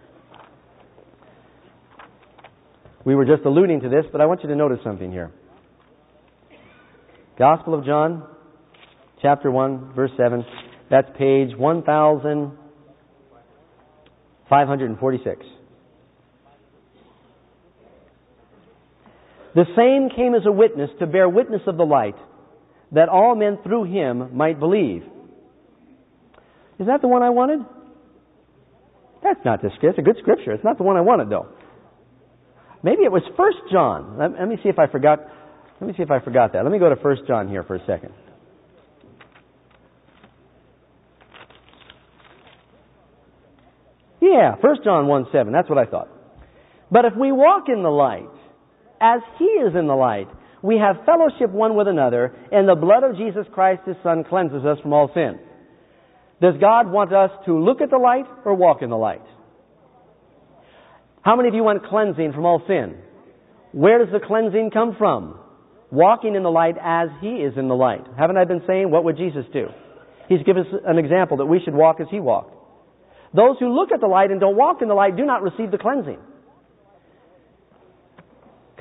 We were just alluding to this, but I want you to notice something here. Gospel of John, chapter one, verse seven. That's page one thousand five hundred forty-six. The same came as a witness to bear witness of the light, that all men through Him might believe. Is that the one I wanted? That's not the scripture. It's a good scripture. It's not the one I wanted, though. Maybe it was First John. Let, let me see if I forgot. Let me see if I forgot that. Let me go to First John here for a second. Yeah, First John one seven. That's what I thought. But if we walk in the light, as He is in the light, we have fellowship one with another, and the blood of Jesus Christ, His Son, cleanses us from all sin. Does God want us to look at the light or walk in the light? How many of you want cleansing from all sin? Where does the cleansing come from? Walking in the light as He is in the light. Haven't I been saying, what would Jesus do? He's given us an example that we should walk as He walked. Those who look at the light and don't walk in the light do not receive the cleansing.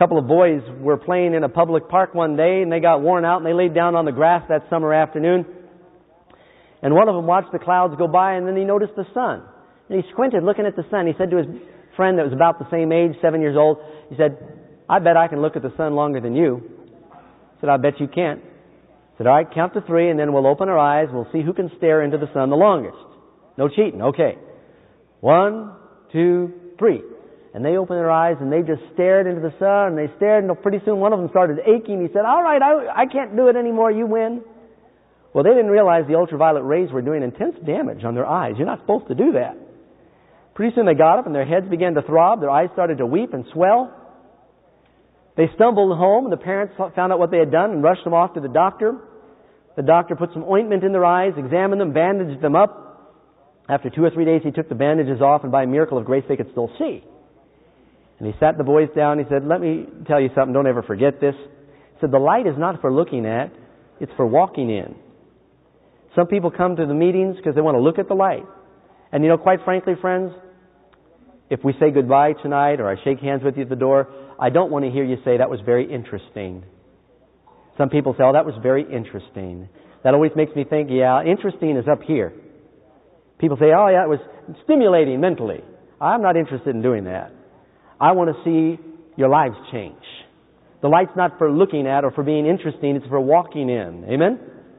couple of boys were playing in a public park one day, and they got worn out, and they laid down on the grass that summer afternoon. And one of them watched the clouds go by, and then he noticed the sun. And he squinted looking at the sun. He said to his friend that was about the same age, seven years old, he said, "I bet I can look at the sun longer than you." He said, "I bet you can't." He said, "All right, count to three, and then we'll open our eyes, and we'll see who can stare into the sun the longest. No cheating, okay. One, two, three." And they opened their eyes, and they just stared into the sun, and they stared, and pretty soon one of them started aching. He said, "All right, I, I can't do it anymore, you win." Well, they didn't realize the ultraviolet rays were doing intense damage on their eyes. You're not supposed to do that. Pretty soon they got up, and their heads began to throb, their eyes started to weep and swell. They stumbled home, and the parents found out what they had done and rushed them off to the doctor. The doctor put some ointment in their eyes, examined them, bandaged them up. After two or three days, he took the bandages off, and by a miracle of grace, they could still see. And he sat the boys down. He said, "Let me tell you something. Don't ever forget this." He said, "The light is not for looking at. It's for walking in." Some people come to the meetings because they want to look at the light. And you know, quite frankly, friends, if we say goodbye tonight or I shake hands with you at the door, I don't want to hear you say, "That was very interesting." Some people say, "Oh, that was very interesting." That always makes me think, yeah, interesting is up here. People say, "Oh, yeah, it was stimulating mentally." I'm not interested in doing that. I want to see your lives change. The light's not for looking at or for being interesting, it's for walking in. Amen?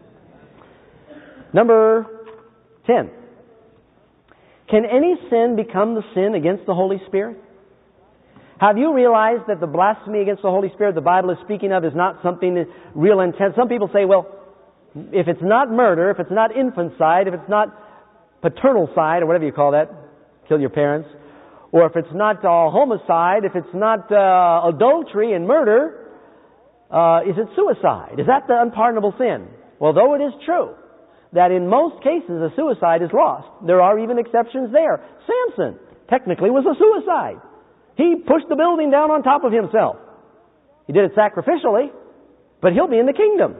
Number ten. Can any sin become the sin against the Holy Spirit? Have you realized that the blasphemy against the Holy Spirit the Bible is speaking of is not something real intense? Some people say, well, if it's not murder, if it's not infanticide, if it's not paternalcide, or whatever you call that, kill your parents, or if it's not uh, homicide, if it's not uh, adultery and murder, uh, is it suicide? Is that the unpardonable sin? Well, though it is true that in most cases a suicide is lost, there are even exceptions there. Samson technically was a suicide. He pushed the building down on top of himself. He did it sacrificially, but he'll be in the kingdom.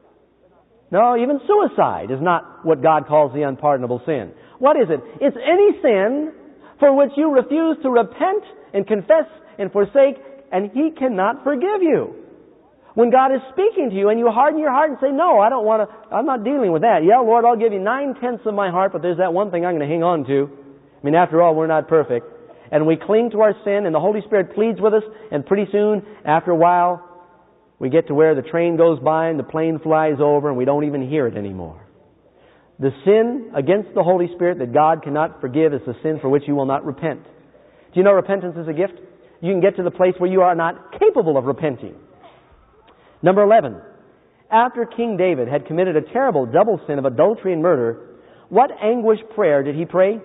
No, even suicide is not what God calls the unpardonable sin. What is it? It's any sin for which you refuse to repent and confess and forsake, and He cannot forgive you. When God is speaking to you and you harden your heart and say, "No, I don't want to, I'm not dealing with that. Yeah, Lord, I'll give you nine-tenths of my heart, but there's that one thing I'm going to hang on to." I mean, after all, we're not perfect. And we cling to our sin, and the Holy Spirit pleads with us, and pretty soon, after a while, we get to where the train goes by and the plane flies over and we don't even hear it anymore. The sin against the Holy Spirit that God cannot forgive is the sin for which you will not repent. Do you know repentance is a gift? You can get to the place where you are not capable of repenting. Number eleven. After King David had committed a terrible double sin of adultery and murder, what anguished prayer did he pray?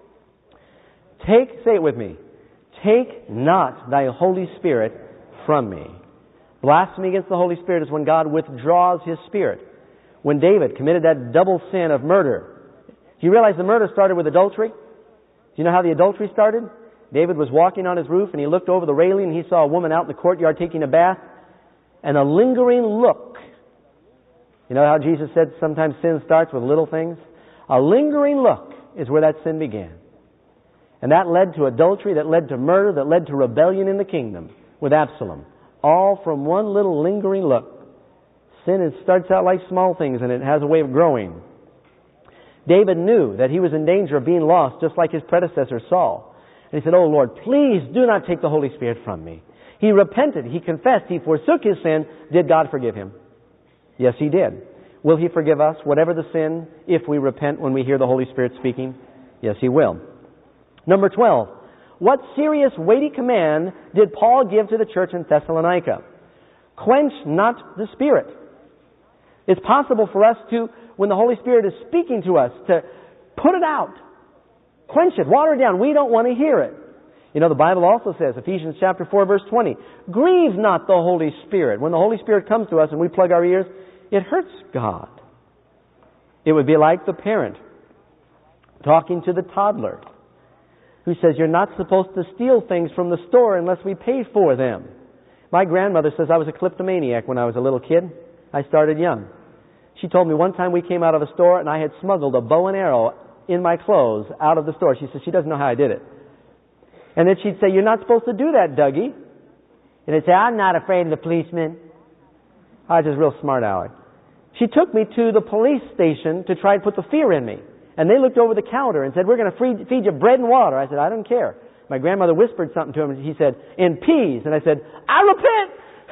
Take, say it with me, "Take not thy Holy Spirit from me." Blasphemy against the Holy Spirit is when God withdraws His Spirit. When David committed that double sin of murder, do you realize the murder started with adultery? Do you know how the adultery started? David was walking on his roof and he looked over the railing and he saw a woman out in the courtyard taking a bath, and a lingering look. You know how Jesus said sometimes sin starts with little things? A lingering look is where that sin began. And that led to adultery, that led to murder, that led to rebellion in the kingdom with Absalom. All from one little lingering look. Sin, it starts out like small things and it has a way of growing. David knew that he was in danger of being lost, just like his predecessor Saul. And he said, "Oh Lord, please do not take the Holy Spirit from me." He repented, he confessed, he forsook his sin. Did God forgive him? Yes, He did. Will He forgive us, whatever the sin, if we repent when we hear the Holy Spirit speaking? Yes, He will. Number twelve. What serious, weighty command did Paul give to the church in Thessalonica? Quench not the Spirit. It's possible for us to, when the Holy Spirit is speaking to us, to put it out. Quench it, water it down. We don't want to hear it. You know, the Bible also says, Ephesians chapter four, verse twenty, "Grieve not the Holy Spirit." When the Holy Spirit comes to us and we plug our ears, it hurts God. It would be like the parent talking to the toddler who says, "You're not supposed to steal things from the store unless we pay for them." My grandmother says I was a kleptomaniac when I was a little kid. I started young. She told me one time we came out of a store and I had smuggled a bow and arrow in my clothes out of the store. She said she doesn't know how I did it. And then she'd say, "You're not supposed to do that, Dougie." And they'd say, I'm not afraid of the policeman. I was just real smart aleck. She took me to the police station to try and put the fear in me. And they looked over the counter and said, we're going to feed, feed you bread and water. I said, I don't care. My grandmother whispered something to him, and he said, in peas. And I said, I repent!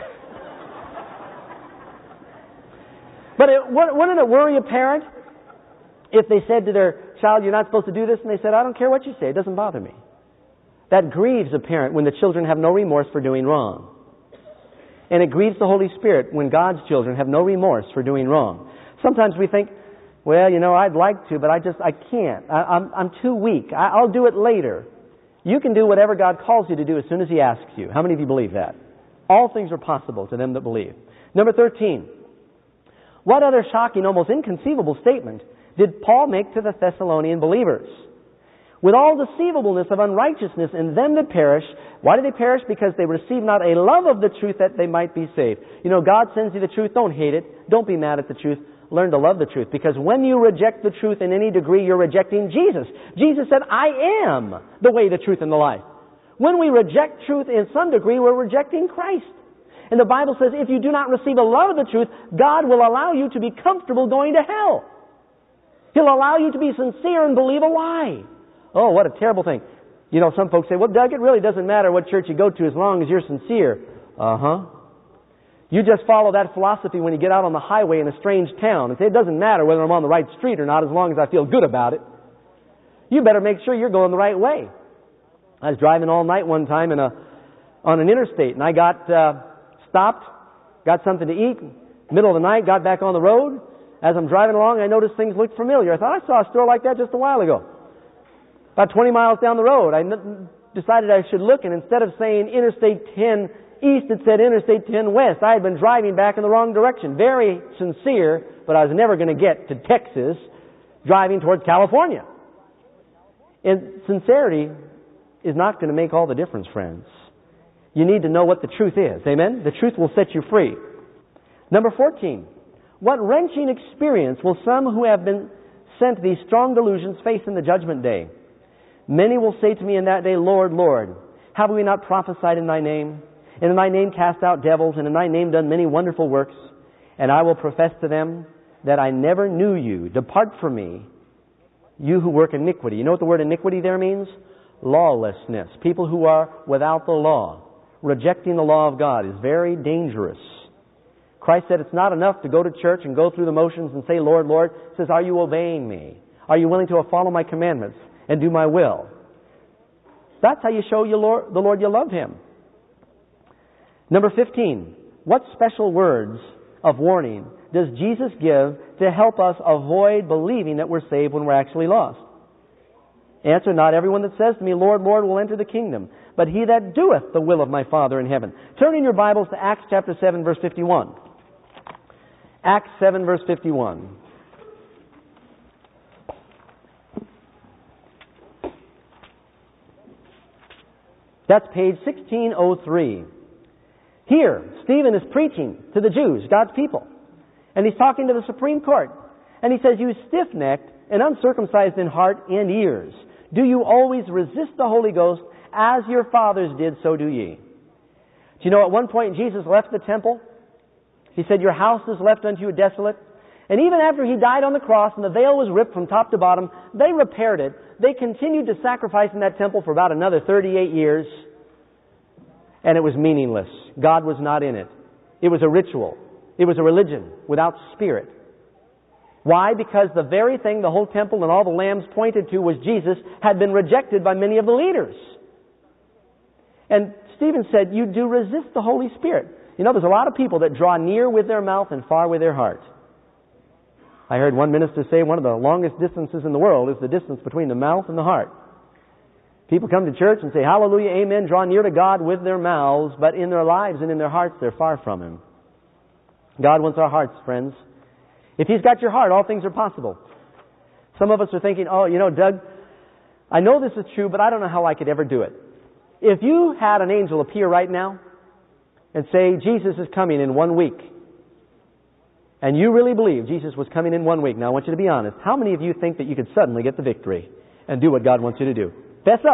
But it, wouldn't it worry a parent if they said to their child, you're not supposed to do this? And they said, I don't care what you say. It doesn't bother me. That grieves a parent when the children have no remorse for doing wrong. And it grieves the Holy Spirit when God's children have no remorse for doing wrong. Sometimes we think, well, you know, I'd like to, but I just, I can't. I, I'm, I'm too weak. I, I'll do it later. You can do whatever God calls you to do as soon as He asks you. How many of you believe that? All things are possible to them that believe. Number thirteen. What other shocking, almost inconceivable statement did Paul make to the Thessalonian believers? With all deceivableness of unrighteousness in them that perish. Why do they perish? Because they receive not a love of the truth that they might be saved. You know, God sends you the truth. Don't hate it. Don't be mad at the truth. Learn to love the truth. Because when you reject the truth in any degree, you're rejecting Jesus. Jesus said, I am the way, the truth, and the life. When we reject truth in some degree, we're rejecting Christ. And the Bible says if you do not receive a love of the truth, God will allow you to be comfortable going to hell. He'll allow you to be sincere and believe a lie. Oh, what a terrible thing. You know, some folks say, well, Doug, it really doesn't matter what church you go to as long as you're sincere. Uh-huh. You just follow that philosophy when you get out on the highway in a strange town and say, it doesn't matter whether I'm on the right street or not as long as I feel good about it. You better make sure you're going the right way. I was driving all night one time in a on an interstate, and I got uh, stopped, got something to eat, middle of the night, got back on the road. As I'm driving along, I noticed things looked familiar. I thought, I saw a store like that just a while ago. About twenty miles down the road, I n- decided I should look, and instead of saying Interstate ten East, it said Interstate ten West. I had been driving back in the wrong direction. Very sincere, but I was never going to get to Texas driving towards California. And sincerity is not going to make all the difference, friends. You need to know what the truth is. Amen? The truth will set you free. Number fourteen. What wrenching experience will some who have been sent these strong delusions face in the judgment day? Many will say to me in that day, Lord, Lord, have we not prophesied in Thy name? And in Thy name cast out devils, and in Thy name done many wonderful works? And I will profess to them that I never knew you. Depart from me, you who work iniquity. You know what the word iniquity there means? Lawlessness. People who are without the law. Rejecting the law of God is very dangerous. Christ said it's not enough to go to church and go through the motions and say, Lord, Lord. He says, are you obeying me? Are you willing to follow my commandments and do my will? That's how you show you Lord, the Lord you love Him. Number fifteen. What special words of warning does Jesus give to help us avoid believing that we're saved when we're actually lost? Answer, not everyone that says to me, Lord, Lord, will enter the kingdom, but he that doeth the will of my Father in heaven. Turn in your Bibles to Acts chapter seven, verse fifty-one. Acts seven, verse fifty-one. That's page sixteen oh three. Here, Stephen is preaching to the Jews, God's people. And he's talking to the Supreme Court. And he says, you stiff-necked and uncircumcised in heart and ears, do you always resist the Holy Ghost as your fathers did, so do ye? Do you know at one point Jesus left the temple? He said, your house is left unto you desolate. And even after He died on the cross and the veil was ripped from top to bottom, they repaired it. They continued to sacrifice in that temple for about another thirty-eight years. And it was meaningless. God was not in it. It was a ritual. It was a religion without spirit. Why? Because the very thing the whole temple and all the lambs pointed to was Jesus had been rejected by many of the leaders. And Stephen said, you do resist the Holy Spirit. You know, there's a lot of people that draw near with their mouth and far with their heart. I heard one minister say one of the longest distances in the world is the distance between the mouth and the heart. People come to church and say, hallelujah, amen, draw near to God with their mouths, but in their lives and in their hearts, they're far from Him. God wants our hearts, friends. If He's got your heart, all things are possible. Some of us are thinking, oh, you know, Doug, I know this is true, but I don't know how I could ever do it. If you had an angel appear right now and say, Jesus is coming in one week, and you really believe Jesus was coming in one week, now I want you to be honest, how many of you think that you could suddenly get the victory and do what God wants you to do? Fess up.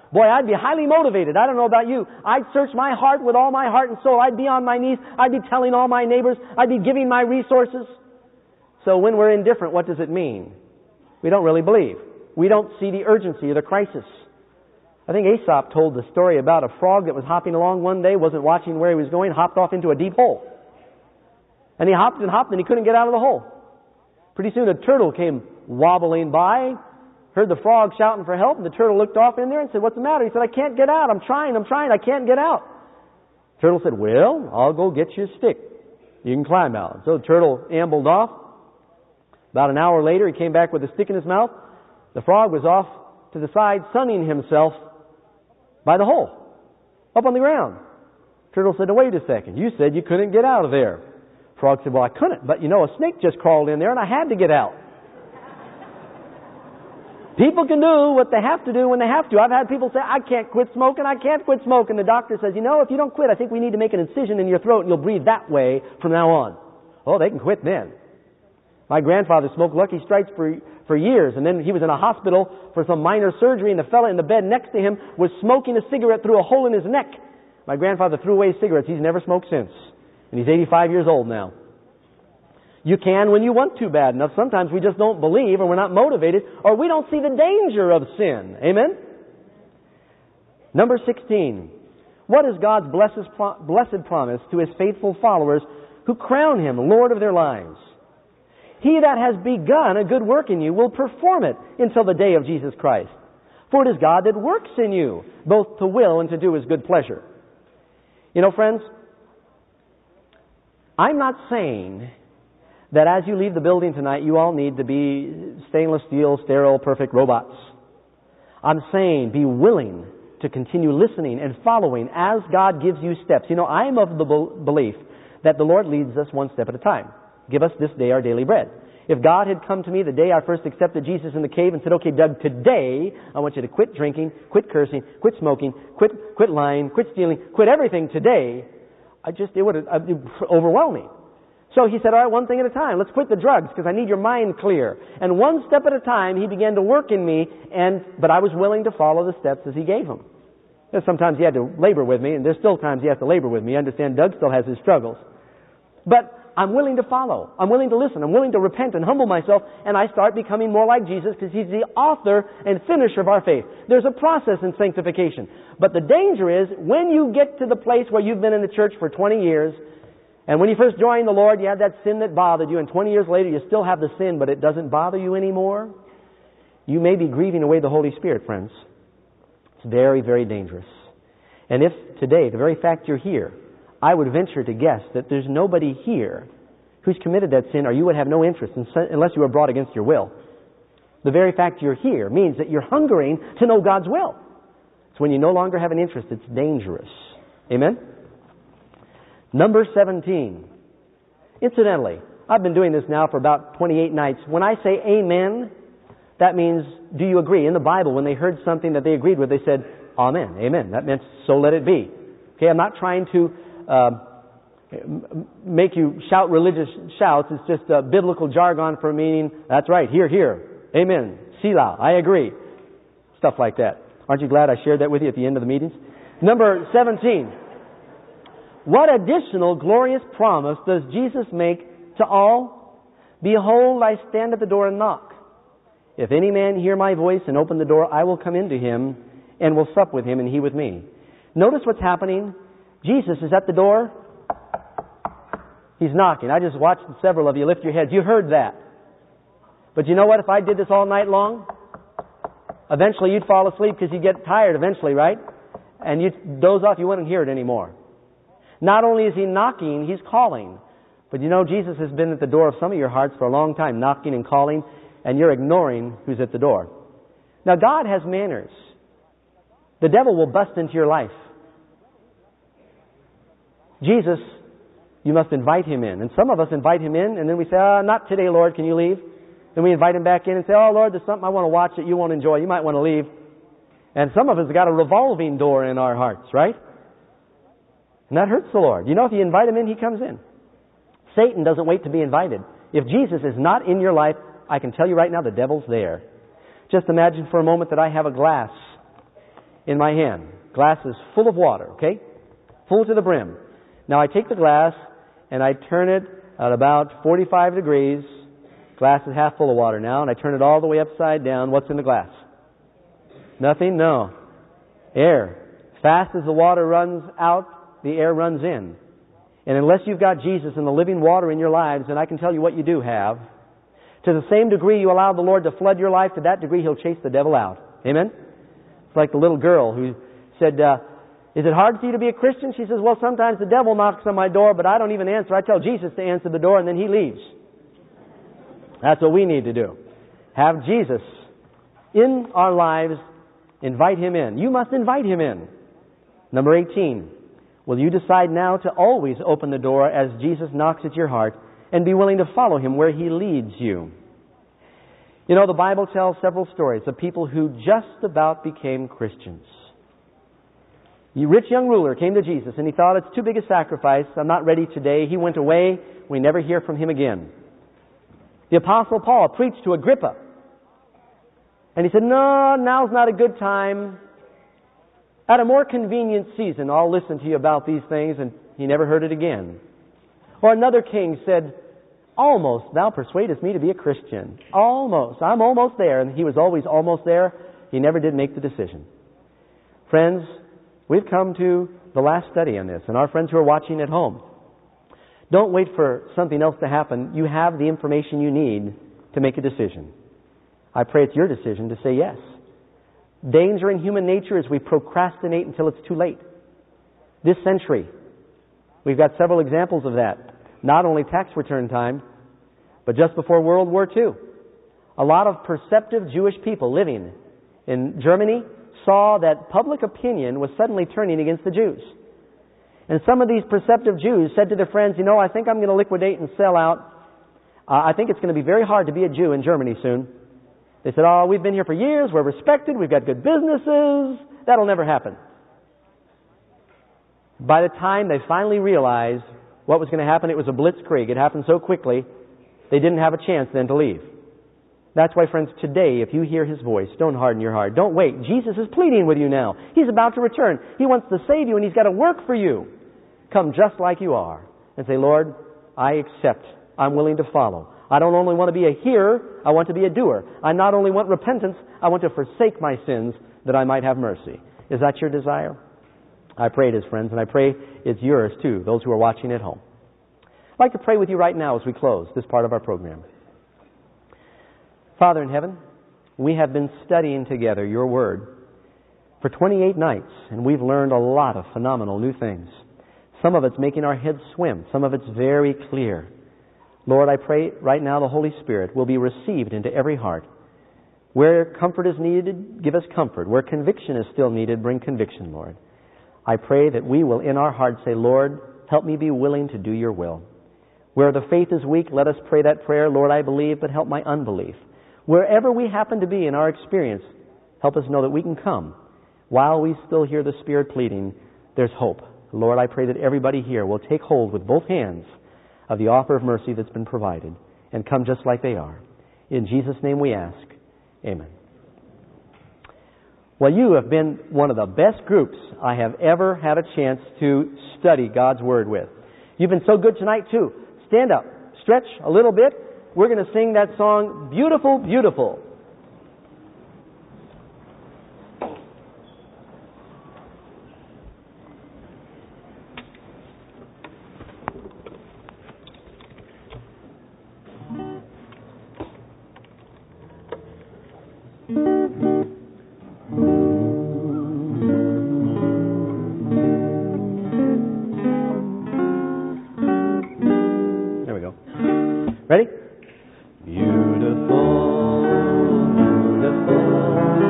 Boy, I'd be highly motivated. I don't know about you. I'd search my heart with all my heart and soul. I'd be on my knees. I'd be telling all my neighbors. I'd be giving my resources. So when we're indifferent, what does it mean? We don't really believe. We don't see the urgency of the crisis. I think Aesop told the story about a frog that was hopping along one day, wasn't watching where he was going, hopped off into a deep hole. And he hopped and hopped and he couldn't get out of the hole. Pretty soon a turtle came wobbling by, heard the frog shouting for help, and the turtle looked off in there and said, "What's the matter?" He said, "I can't get out. I'm trying, I'm trying. I can't get out." The turtle said, "Well, I'll go get you a stick. You can climb out." So the turtle ambled off. About an hour later, he came back with a stick in his mouth. The frog was off to the side, sunning himself by the hole, up on the ground. Turtle said, "Now, wait a second. You said you couldn't get out of there." Frog said, "Well, I couldn't, but you know, a snake just crawled in there and I had to get out." People can do what they have to do when they have to. I've had people say, "I can't quit smoking, I can't quit smoking." The doctor says, "You know, if you don't quit, I think we need to make an incision in your throat and you'll breathe that way from now on." Oh, they can quit then. My grandfather smoked Lucky Strikes for, for years, and then he was in a hospital for some minor surgery, and the fellow in the bed next to him was smoking a cigarette through a hole in his neck. My grandfather threw away cigarettes. He's never smoked since. And he's eighty-five years old now. You can when you want to bad enough. Sometimes we just don't believe, or we're not motivated, or we don't see the danger of sin. Amen? Number sixteen. What is God's blessed, blessed promise to His faithful followers who crown Him Lord of their lives? He that has begun a good work in you will perform it until the day of Jesus Christ. For it is God that works in you, both to will and to do His good pleasure. You know, friends, I'm not saying that as you leave the building tonight, you all need to be stainless steel, sterile, perfect robots. I'm saying be willing to continue listening and following as God gives you steps. You know, I'm of the belief that the Lord leads us one step at a time. Give us this day our daily bread. If God had come to me the day I first accepted Jesus in the cave and said, "Okay, Doug, today I want you to quit drinking, quit cursing, quit smoking, quit quit lying, quit stealing, quit everything today," I just, it would overwhelm me. So He said, "All right, one thing at a time. Let's quit the drugs because I need your mind clear." And one step at a time, He began to work in me, and but I was willing to follow the steps as He gave them. There's sometimes He had to labor with me, and there's still times He has to labor with me. I understand Doug still has his struggles. But I'm willing to follow. I'm willing to listen. I'm willing to repent and humble myself, and I start becoming more like Jesus because He's the author and finisher of our faith. There's a process in sanctification. But the danger is when you get to the place where you've been in the church for twenty years, and when you first joined the Lord, you had that sin that bothered you, and twenty years later you still have the sin, but it doesn't bother you anymore. You may be grieving away the Holy Spirit, friends. It's very, very dangerous. And if today, the very fact you're here, I would venture to guess that there's nobody here who's committed that sin, or you would have no interest in, unless you were brought against your will. The very fact you're here means that you're hungering to know God's will. It's when you no longer have an interest, it's dangerous. Amen? Number seventeen. Incidentally, I've been doing this now for about twenty-eight nights. When I say amen, that means, do you agree? In the Bible, when they heard something that they agreed with, they said, amen, amen. That meant, so let it be. Okay, I'm not trying to uh, make you shout religious shouts. It's just uh, biblical jargon for meaning, that's right, here, here, amen, Selah, I agree. Stuff like that. Aren't you glad I shared that with you at the end of the meetings? Number seventeen. What additional glorious promise does Jesus make to all? Behold, I stand at the door and knock. If any man hear my voice and open the door, I will come into him and will sup with him and he with me. Notice what's happening. Jesus is at the door. He's knocking. I just watched several of you lift your heads. You heard that. But you know what? If I did this all night long, eventually you'd fall asleep because you'd get tired eventually, right? And you'd doze off. You wouldn't hear it anymore. Not only is He knocking, He's calling. But you know, Jesus has been at the door of some of your hearts for a long time, knocking and calling, and you're ignoring who's at the door. Now, God has manners. The devil will bust into your life. Jesus, you must invite Him in. And some of us invite Him in, and then we say, oh, not today, Lord, can you leave? Then we invite Him back in and say, oh, Lord, there's something I want to watch that you won't enjoy. You might want to leave. And some of us have got a revolving door in our hearts, right? And that hurts the Lord. You know, if you invite Him in, He comes in. Satan doesn't wait to be invited. If Jesus is not in your life, I can tell you right now, the devil's there. Just imagine for a moment that I have a glass in my hand. Glass is full of water, okay? Full to the brim. Now I take the glass and I turn it at about forty-five degrees. Glass is half full of water now, and I turn it all the way upside down. What's in the glass? Nothing? No. Air. Fast as the water runs out, the air runs in. And unless you've got Jesus and the living water in your lives, then I can tell you what you do have. To the same degree you allow the Lord to flood your life, to that degree He'll chase the devil out. Amen? It's like the little girl who said, uh, is it hard for you to be a Christian? She says, well, sometimes the devil knocks on my door, but I don't even answer. I tell Jesus to answer the door, and then He leaves. That's what we need to do. Have Jesus in our lives. Invite Him in. You must invite Him in. Number eighteen. Will you decide now to always open the door as Jesus knocks at your heart and be willing to follow Him where He leads you? You know, the Bible tells several stories of people who just about became Christians. The rich young ruler came to Jesus and he thought, it's too big a sacrifice. I'm not ready today. He went away. We never hear from him again. The Apostle Paul preached to Agrippa. And he said, no, now's not a good time. At a more convenient season, I'll listen to you about these things. And he never heard it again. Or another king said, almost, thou persuadest me to be a Christian. Almost. I'm almost there. And he was always almost there. He never did make the decision. Friends, we've come to the last study on this. And our friends who are watching at home, don't wait for something else to happen. You have the information you need to make a decision. I pray it's your decision to say yes. Danger in human nature is we procrastinate until it's too late. This century, we've got several examples of that. Not only tax return time, but just before World War Two. A lot of perceptive Jewish people living in Germany saw that public opinion was suddenly turning against the Jews. And some of these perceptive Jews said to their friends, you know, I think I'm going to liquidate and sell out. Uh, I think it's going to be very hard to be a Jew in Germany soon. They said, oh, we've been here for years. We're respected. We've got good businesses. That'll never happen. By the time they finally realized what was going to happen, it was a blitzkrieg. It happened so quickly, they didn't have a chance then to leave. That's why, friends, today, if you hear His voice, don't harden your heart. Don't wait. Jesus is pleading with you now. He's about to return. He wants to save you, and He's got to work for you. Come just like you are and say, Lord, I accept. I'm willing to follow. I don't only want to be a hearer, I want to be a doer. I not only want repentance, I want to forsake my sins that I might have mercy. Is that your desire? I pray it is, friends, and I pray it's yours too, those who are watching at home. I'd like to pray with you right now as we close this part of our program. Father in heaven, we have been studying together your Word for twenty-eight nights, and we've learned a lot of phenomenal new things. Some of it's making our heads swim. Some of it's very clear. Lord, I pray right now the Holy Spirit will be received into every heart. Where comfort is needed, give us comfort. Where conviction is still needed, bring conviction, Lord. I pray that we will in our hearts say, Lord, help me be willing to do your will. Where the faith is weak, let us pray that prayer, Lord, I believe, but help my unbelief. Wherever we happen to be in our experience, help us know that we can come. While we still hear the Spirit pleading, there's hope. Lord, I pray that everybody here will take hold with both hands of the offer of mercy that's been provided and come just like they are. In Jesus' name we ask. Amen. Well, you have been one of the best groups I have ever had a chance to study God's Word with. You've been so good tonight, too. Stand up. Stretch a little bit. We're going to sing that song, Beautiful, Beautiful. Ready? Beautiful, beautiful,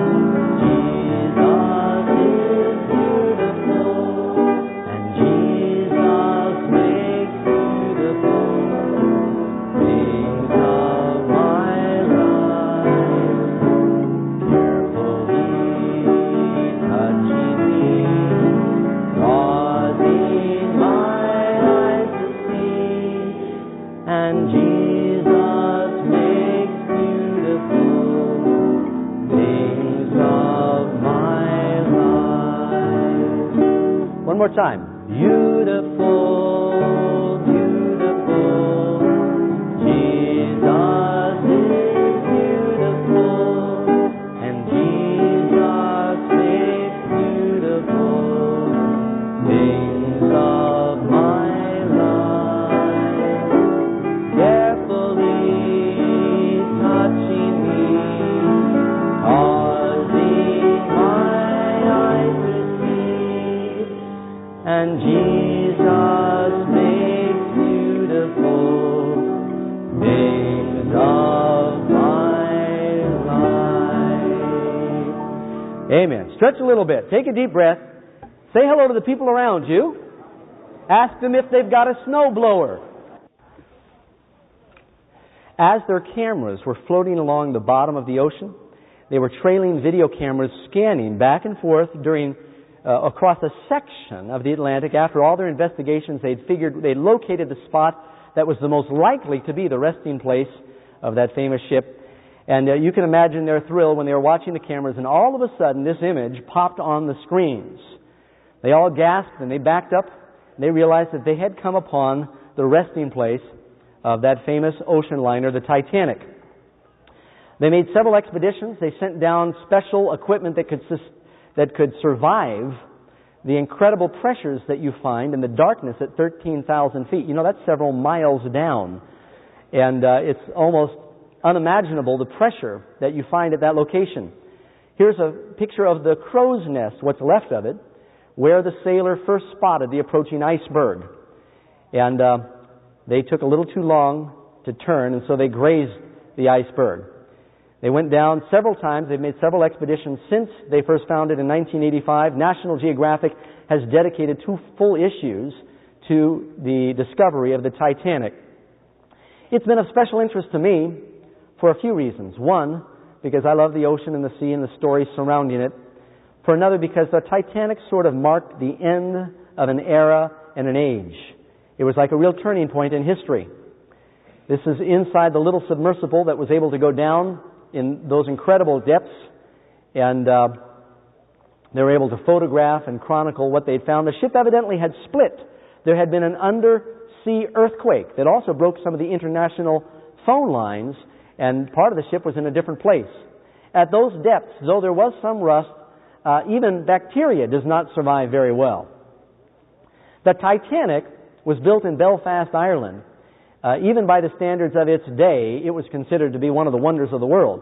Jesus is beautiful, and Jesus makes beautiful things of my life. Carefully touching me, causing my eyes to see, and Jesus things of my life. One more time. Beautiful, beautiful, Jesus is beautiful, and Jesus makes beautiful things of my life, carefully touching me, causing my eyes to see, and Jesus makes beautiful things of my life. Amen. Stretch a little bit. Take a deep breath. Say hello to the people around you. Ask them if they've got a snowblower. As their cameras were floating along the bottom of the ocean, they were trailing video cameras scanning back and forth during uh, across a section of the Atlantic. After all their investigations, they'd figured they'd located the spot that was the most likely to be the resting place of that famous ship. And uh, you can imagine their thrill when they were watching the cameras, and all of a sudden this image popped on the screens. They all gasped and they backed up. And they realized that they had come upon the resting place of that famous ocean liner, the Titanic. They made several expeditions. They sent down special equipment that could sus- that could survive the incredible pressures that you find in the darkness at thirteen thousand feet. You know, that's several miles down. And uh, it's almost unimaginable the pressure that you find at that location. Here's a picture of the crow's nest, what's left of it, where the sailor first spotted the approaching iceberg. And uh, they took a little too long to turn, and so they grazed the iceberg. They went down several times. They've made several expeditions since they first found it in nineteen eighty-five. National Geographic has dedicated two full issues to the discovery of the Titanic. It's been of special interest to me for a few reasons. One, because I love the ocean and the sea and the stories surrounding it. For another, because the Titanic sort of marked the end of an era and an age. It was like a real turning point in history. This is inside the little submersible that was able to go down in those incredible depths, and uh, they were able to photograph and chronicle what they'd found. The ship evidently had split. There had been an undersea earthquake that also broke some of the international phone lines, and part of the ship was in a different place. At those depths, though there was some rust, uh, even bacteria does not survive very well. The Titanic was built in Belfast, Ireland. Uh, even by the standards of its day, it was considered to be one of the wonders of the world.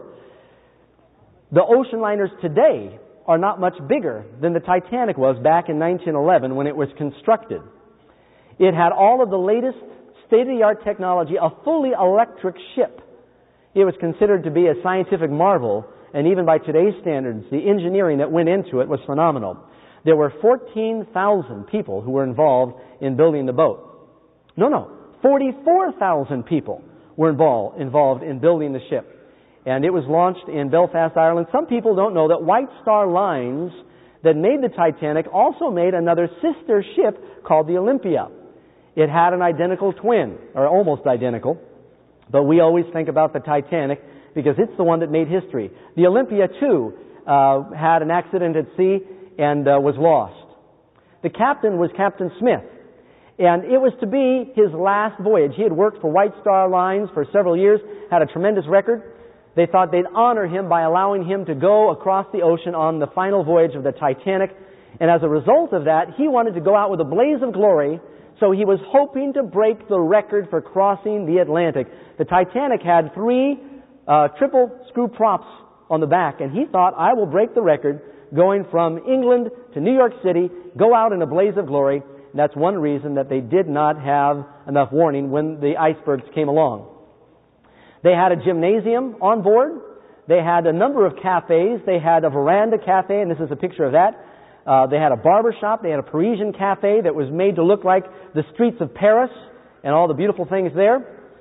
The ocean liners today are not much bigger than the Titanic was back in nineteen eleven when it was constructed. It had all of the latest state-of-the-art technology, a fully electric ship. It was considered to be a scientific marvel, and even by today's standards, the engineering that went into it was phenomenal. There were fourteen thousand people who were involved in building the boat. No, no. forty-four thousand people were involved, involved in building the ship. And it was launched in Belfast, Ireland. Some people don't know that White Star Lines, that made the Titanic, also made another sister ship called the Olympia. It had an identical twin, or almost identical. But we always think about the Titanic because it's the one that made history. The Olympia, too, uh, had an accident at sea and uh, was lost. The captain was Captain Smith. And it was to be his last voyage. He had worked for White Star Lines for several years, had a tremendous record. They thought they'd honor him by allowing him to go across the ocean on the final voyage of the Titanic. And as a result of that, he wanted to go out with a blaze of glory, so he was hoping to break the record for crossing the Atlantic. The Titanic had three uh, triple screw props on the back, and he thought, I will break the record going from England to New York City, go out in a blaze of glory. And that's one reason that they did not have enough warning when the icebergs came along. They had a gymnasium on board. They had a number of cafes. They had a veranda cafe, and this is a picture of that. Uh, they had a barber shop. They had a Parisian cafe that was made to look like the streets of Paris and all the beautiful things there.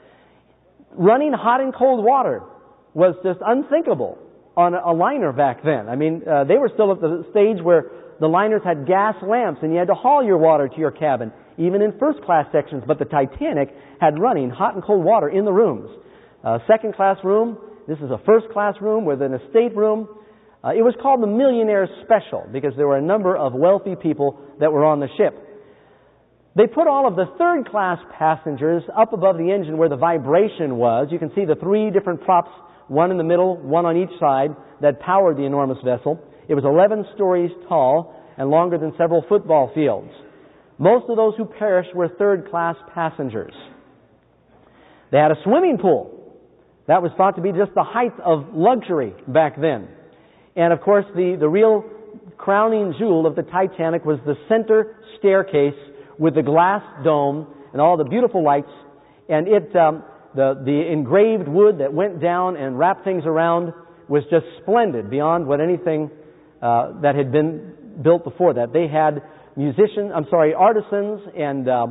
Running hot and cold water was just unthinkable on a liner back then. I mean, uh, they were still at the stage where the liners had gas lamps and you had to haul your water to your cabin, even in first-class sections. But the Titanic had running hot and cold water in the rooms. Uh, second-class room. This is a first-class room with an estate room. Uh, it was called the Millionaire Special because there were a number of wealthy people that were on the ship. They put all of the third-class passengers up above the engine where the vibration was. You can see the three different props, one in the middle, one on each side, that powered the enormous vessel. It was eleven stories tall and longer than several football fields. Most of those who perished were third-class passengers. They had a swimming pool. That was thought to be just the height of luxury back then. And of course, the, the real crowning jewel of the Titanic was the center staircase with the glass dome and all the beautiful lights, and it um, the the engraved wood that went down and wrapped things around was just splendid beyond what anything uh, that had been built before that. They had musicians, I'm sorry, artisans and uh,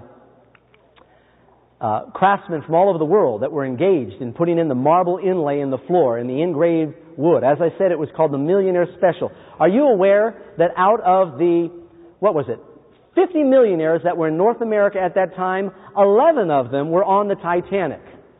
uh, craftsmen from all over the world that were engaged in putting in the marble inlay in the floor and the engraved wood. As I said, it was called the Millionaire Special. Are you aware that out of the, what was it, fifty millionaires that were in North America at that time, eleven of them were on the Titanic.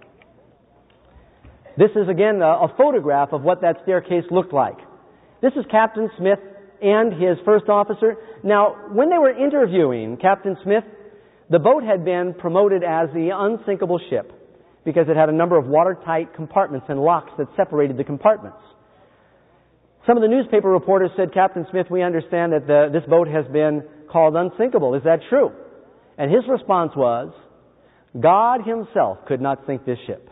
This is again a, a photograph of what that staircase looked like. This is Captain Smith and his first officer. Now, when they were interviewing Captain Smith, the boat had been promoted as the unsinkable ship because it had a number of watertight compartments and locks that separated the compartments. Some of the newspaper reporters said, Captain Smith, we understand that the, this boat has been called unsinkable. Is that true? And his response was, God himself could not sink this ship.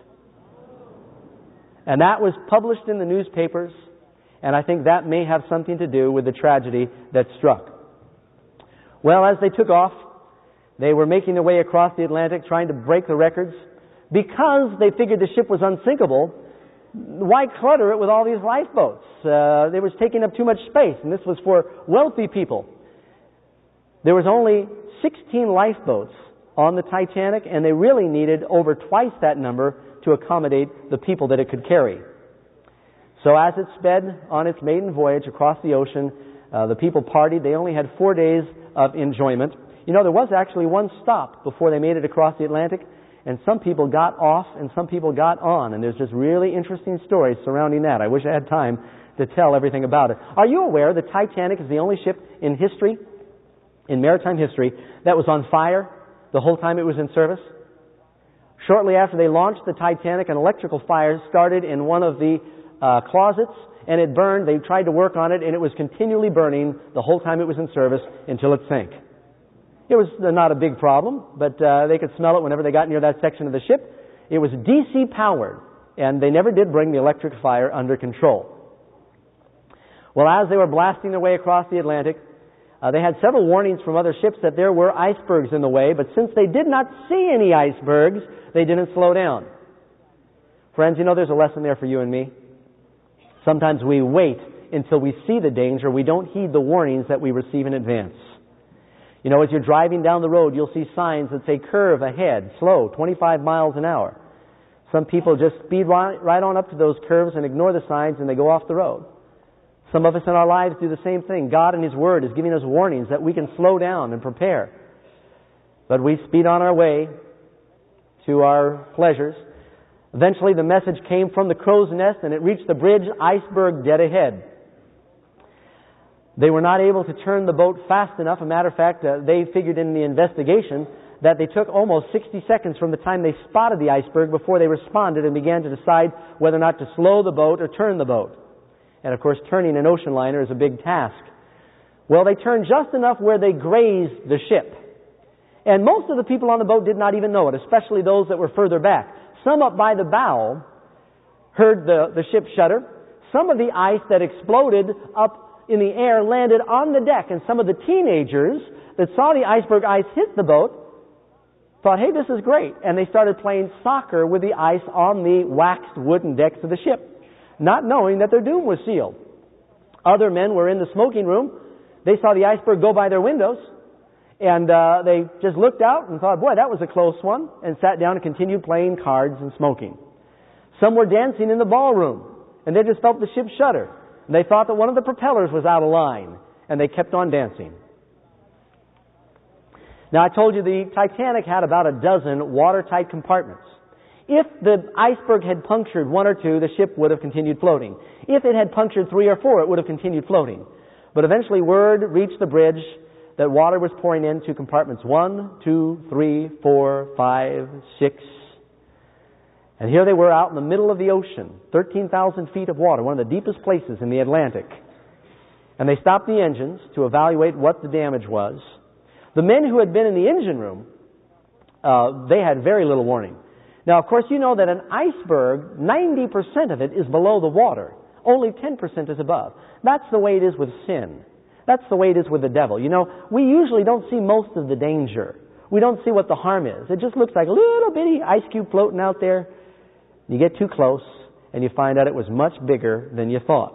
And that was published in the newspapers, and I think that may have something to do with the tragedy that struck. Well, as they took off, they were making their way across the Atlantic trying to break the records. Because they figured the ship was unsinkable, why clutter it with all these lifeboats? Uh, it was taking up too much space, and this was for wealthy people. There was only sixteen lifeboats on the Titanic, and they really needed over twice that number to accommodate the people that it could carry. So as it sped on its maiden voyage across the ocean, uh, the people partied. They only had four days of enjoyment. You know, there was actually one stop before they made it across the Atlantic, and some people got off and some people got on, and there's just really interesting stories surrounding that. I wish I had time to tell everything about it. Are you aware the Titanic is the only ship in history, in maritime history, that was on fire the whole time it was in service? Shortly after they launched the Titanic, an electrical fire started in one of the uh, closets, and it burned. They tried to work on it, and it was continually burning the whole time it was in service until it sank. It was not a big problem, but uh, they could smell it whenever they got near that section of the ship. It was D C powered, and they never did bring the electric fire under control. Well, as they were blasting their way across the Atlantic, Uh, they had several warnings from other ships that there were icebergs in the way, but since they did not see any icebergs, they didn't slow down. Friends, you know there's a lesson there for you and me. Sometimes we wait until we see the danger. We don't heed the warnings that we receive in advance. You know, as you're driving down the road, you'll see signs that say curve ahead, slow, twenty-five miles an hour. Some people just speed right, right on up to those curves and ignore the signs, and they go off the road. Some of us in our lives do the same thing. God in His Word is giving us warnings that we can slow down and prepare. But we speed on our way to our pleasures. Eventually the message came from the crow's nest and it reached the bridge, iceberg dead ahead. They were not able to turn the boat fast enough. As a matter of fact, uh, they figured in the investigation that they took almost sixty seconds from the time they spotted the iceberg before they responded and began to decide whether or not to slow the boat or turn the boat. And of course, turning an ocean liner is a big task. Well, they turned just enough where they grazed the ship. And most of the people on the boat did not even know it, especially those that were further back. Some up by the bow heard the, the ship shudder. Some of the ice that exploded up in the air landed on the deck. And some of the teenagers that saw the iceberg ice hit the boat thought, hey, this is great. And they started playing soccer with the ice on the waxed wooden decks of the ship, not knowing that their doom was sealed. Other men were in the smoking room. They saw the iceberg go by their windows, and uh, they just looked out and thought, boy, that was a close one, and sat down and continued playing cards and smoking. Some were dancing in the ballroom, and they just felt the ship shudder. And they thought that one of the propellers was out of line, and they kept on dancing. Now, I told you the Titanic had about a dozen watertight compartments. If the iceberg had punctured one or two, the ship would have continued floating. If it had punctured three or four, it would have continued floating. But eventually word reached the bridge that water was pouring into compartments one, two, three, four, five, six. And here they were out in the middle of the ocean, thirteen thousand feet of water, one of the deepest places in the Atlantic. And they stopped the engines to evaluate what the damage was. The men who had been in the engine room, uh, they had very little warning. Now, of course, you know that an iceberg, ninety percent of it is below the water. Only ten percent is above. That's the way it is with sin. That's the way it is with the devil. You know, we usually don't see most of the danger. We don't see what the harm is. It just looks like a little bitty ice cube floating out there. You get too close, and you find out it was much bigger than you thought.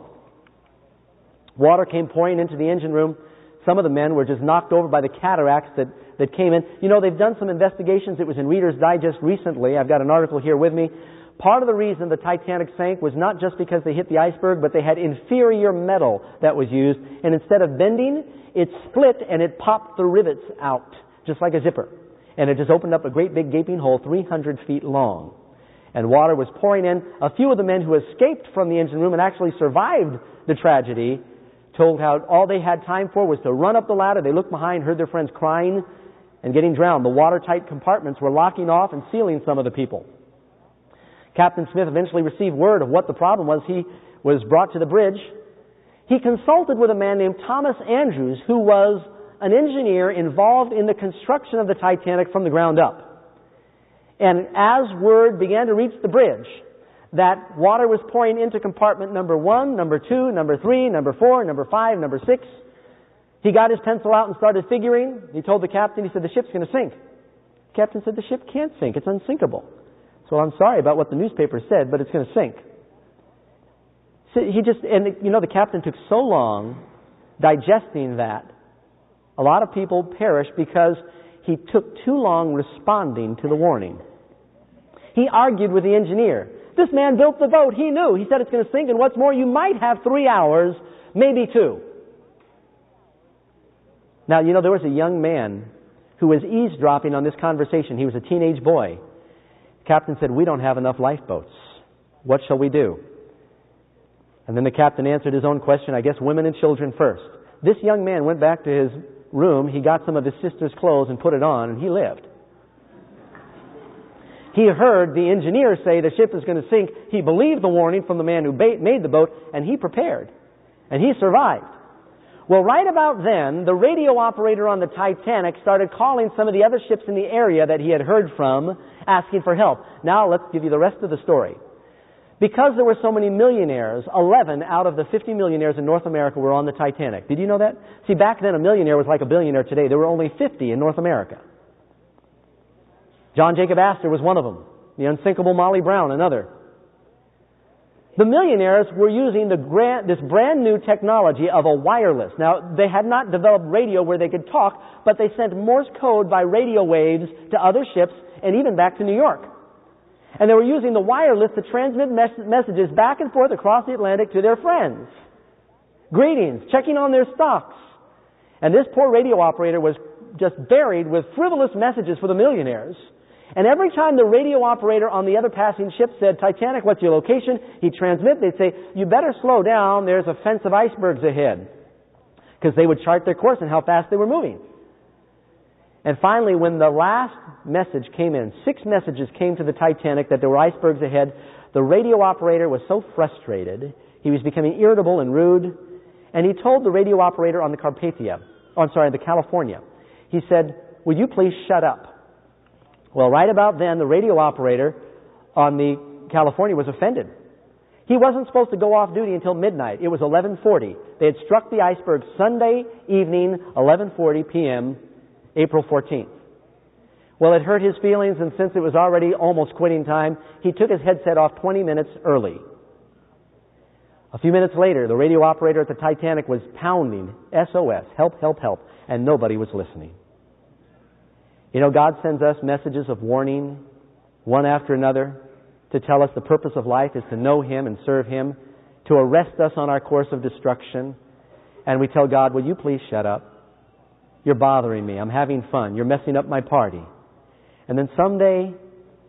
Water came pouring into the engine room. Some of the men were just knocked over by the cataracts that, that came in. You know, they've done some investigations. It was in Reader's Digest recently. I've got an article here with me. Part of the reason the Titanic sank was not just because they hit the iceberg, but they had inferior metal that was used. And instead of bending, it split and it popped the rivets out, just like a zipper. And it just opened up a great big gaping hole three hundred feet long. And water was pouring in. A few of the men who escaped from the engine room and actually survived the tragedy told how all they had time for was to run up the ladder. They looked behind, heard their friends crying and getting drowned. The watertight compartments were locking off and sealing some of the people. Captain Smith eventually received word of what the problem was. He was brought to the bridge. He consulted with a man named Thomas Andrews, who was an engineer involved in the construction of the Titanic from the ground up. And as word began to reach the bridge that water was pouring into compartment number one, number two, number three, number four, number five, number six, he got his pencil out and started figuring. He told the captain, he said, the ship's going to sink. The captain said, the ship can't sink. It's unsinkable. So I'm sorry about what the newspaper said, but it's going to sink. So he just, and you know, the captain took so long digesting that. A lot of people perished because he took too long responding to the warning. He argued with the engineer. This man built the boat. He knew. He said it's going to sink, and what's more, you might have three hours, maybe two. Now, you know, there was a young man who was eavesdropping on this conversation. He was a teenage boy. The captain said, we don't have enough lifeboats. What shall we do? And then the captain answered his own question, I guess women and children first. This young man went back to his room. He got some of his sister's clothes and put it on, and he lived. He heard the engineer say the ship is going to sink. He believed the warning from the man who made the boat, and he prepared. And he survived. Well, right about then, the radio operator on the Titanic started calling some of the other ships in the area that he had heard from, asking for help. Now, let's give you the rest of the story. Because there were so many millionaires, eleven out of the fifty millionaires in North America were on the Titanic. Did you know that? See, back then a millionaire was like a billionaire today. There were only fifty in North America. John Jacob Astor was one of them. The unsinkable Molly Brown, another. The millionaires were using the grand, this brand new technology of a wireless. Now, they had not developed radio where they could talk, but they sent Morse code by radio waves to other ships and even back to New York. And they were using the wireless to transmit mes- messages back and forth across the Atlantic to their friends. Greetings, checking on their stocks. And this poor radio operator was just buried with frivolous messages for the millionaires. And every time the radio operator on the other passing ship said, Titanic, what's your location? He'd transmit. They'd say, you better slow down. There's a fence of icebergs ahead. Because they would chart their course and how fast they were moving. And finally, when the last message came in, six messages came to the Titanic that there were icebergs ahead, the radio operator was so frustrated, he was becoming irritable and rude, and he told the radio operator on the Carpathia, oh, I'm sorry, the California, he said, would you please shut up? Well, right about then, the radio operator on the California was offended. He wasn't supposed to go off duty until midnight. It was eleven forty. They had struck the iceberg Sunday evening, eleven forty p.m., April fourteenth. Well, it hurt his feelings, and since it was already almost quitting time, he took his headset off twenty minutes early. A few minutes later, the radio operator at the Titanic was pounding, S O S, help, help, help, and nobody was listening. You know, God sends us messages of warning, one after another, to tell us the purpose of life is to know Him and serve Him, to arrest us on our course of destruction. And we tell God, will you please shut up? You're bothering me. I'm having fun. You're messing up my party. And then someday,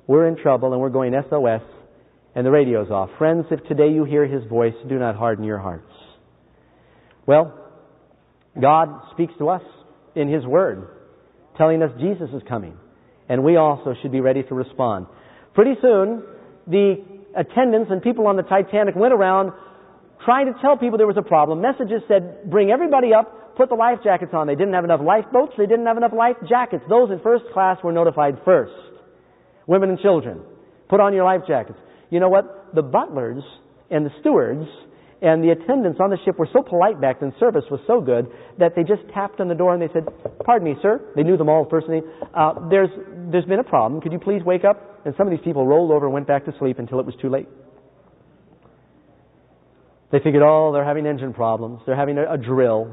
we're in trouble and we're going S O S and the radio's off. Friends, if today you hear His voice, do not harden your hearts. Well, God speaks to us in His Word, telling us Jesus is coming, and we also should be ready to respond. Pretty soon, the attendants and people on the Titanic went around trying to tell people there was a problem. Messages said, bring everybody up, put the life jackets on. They didn't have enough lifeboats. They didn't have enough life jackets. Those in first class were notified first. Women and children, put on your life jackets. You know what? The butlers and the stewards and the attendants on the ship were so polite back then, service was so good, that they just tapped on the door and they said, pardon me, sir. They knew them all personally. Uh, there's, there's been a problem. Could you please wake up? And some of these people rolled over and went back to sleep until it was too late. They figured, oh, they're having engine problems. They're having a, a drill.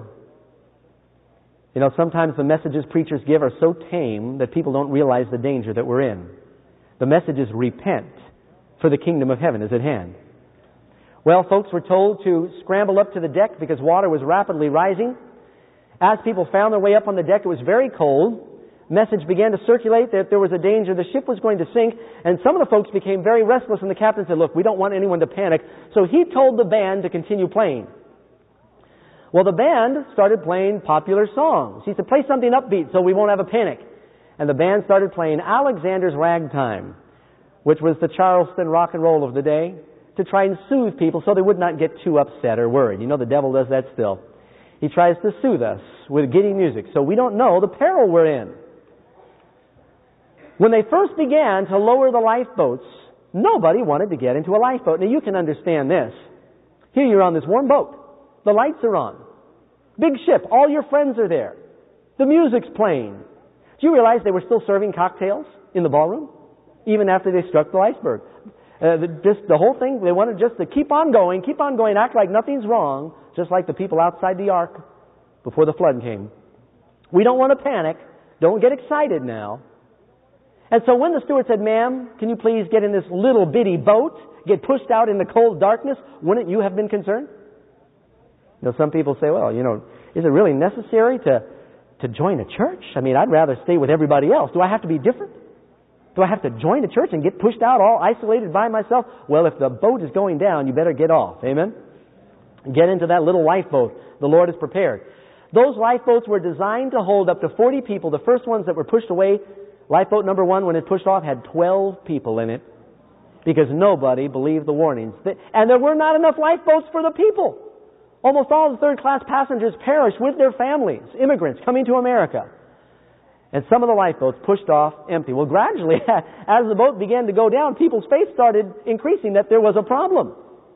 You know, sometimes the messages preachers give are so tame that people don't realize the danger that we're in. The message is repent, for the kingdom of heaven is at hand. Well, folks were told to scramble up to the deck because water was rapidly rising. As people found their way up on the deck, it was very cold. Message began to circulate that there was a danger the ship was going to sink, and some of the folks became very restless, and the captain said, look, we don't want anyone to panic. So he told the band to continue playing. Well, the band started playing popular songs. He said, play something upbeat so we won't have a panic. And the band started playing Alexander's Ragtime, which was the Charleston rock and roll of the day, to try and soothe people so they would not get too upset or worried. You know, the devil does that still. He tries to soothe us with giddy music so we don't know the peril we're in. When they first began to lower the lifeboats, nobody wanted to get into a lifeboat. Now, you can understand this. Here you're on this warm boat. The lights are on. Big ship. All your friends are there. The music's playing. Do you realize they were still serving cocktails in the ballroom? Even after they struck the iceberg. Uh, the, just the whole thing, they wanted just to keep on going, keep on going, act like nothing's wrong, just like the people outside the ark before the flood came. We don't want to panic. Don't get excited now. And so when the steward said, ma'am, can you please get in this little bitty boat, get pushed out in the cold darkness, wouldn't you have been concerned? You know, some people say, well, you know, is it really necessary to, to join a church? I mean, I'd rather stay with everybody else. Do I have to be different? Do I have to join a church and get pushed out all isolated by myself? Well, if the boat is going down, you better get off. Amen? Get into that little lifeboat the Lord has prepared. Those lifeboats were designed to hold up to forty people. The first ones that were pushed away, lifeboat number one, when it pushed off, had twelve people in it because nobody believed the warnings. And there were not enough lifeboats for the people. Almost all the third-class passengers perished with their families, immigrants coming to America. And some of the lifeboats pushed off empty. Well, gradually, as the boat began to go down, people's faith started increasing that there was a problem.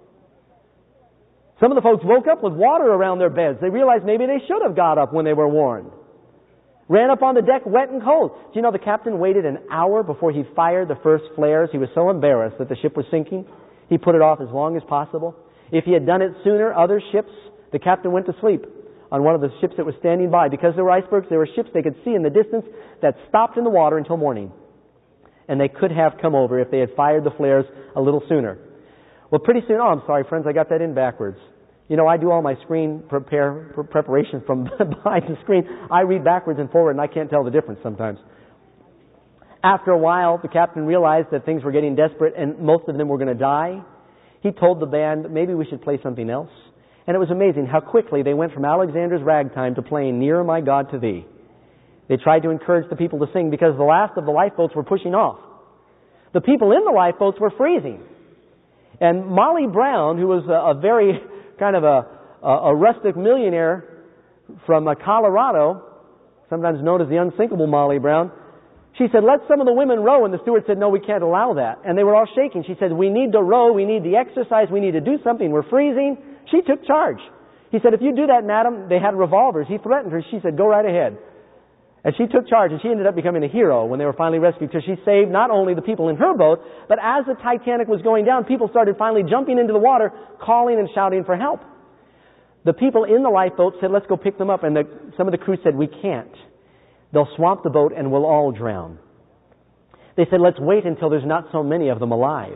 Some of the folks woke up with water around their beds. They realized maybe they should have got up when they were warned. Ran up on the deck wet and cold. Do you know the captain waited an hour before he fired the first flares? He was so embarrassed that the ship was sinking, he put it off as long as possible. If he had done it sooner, other ships, the captain went to sleep on one of the ships that was standing by. Because there were icebergs, there were ships they could see in the distance that stopped in the water until morning. And they could have come over if they had fired the flares a little sooner. Well, pretty soon, oh, I'm sorry, friends, I got that in backwards. You know, I do all my screen prepare preparation from behind the screen. I read backwards and forward, and I can't tell the difference sometimes. After a while, the captain realized that things were getting desperate, and most of them were going to die. He told the band, maybe we should play something else. And it was amazing how quickly they went from Alexander's Ragtime to playing Nearer My God to Thee. They tried to encourage the people to sing because the last of the lifeboats were pushing off. The people in the lifeboats were freezing. And Molly Brown, who was a, a very kind of a, a, a rustic millionaire from uh, Colorado, sometimes known as the unsinkable Molly Brown, she said, let some of the women row. And the steward said, no, we can't allow that. And they were all shaking. She said, we need to row. We need the exercise. We need to do something. We're freezing. She took charge. He said, if you do that, madam, they had revolvers. He threatened her. She said, go right ahead. And she took charge, and she ended up becoming a hero when they were finally rescued, because she saved not only the people in her boat, but as the Titanic was going down, people started finally jumping into the water, calling and shouting for help. The people in the lifeboat said, let's go pick them up. And the, some of the crew said, we can't. They'll swamp the boat and we'll all drown. They said, let's wait until there's not so many of them alive.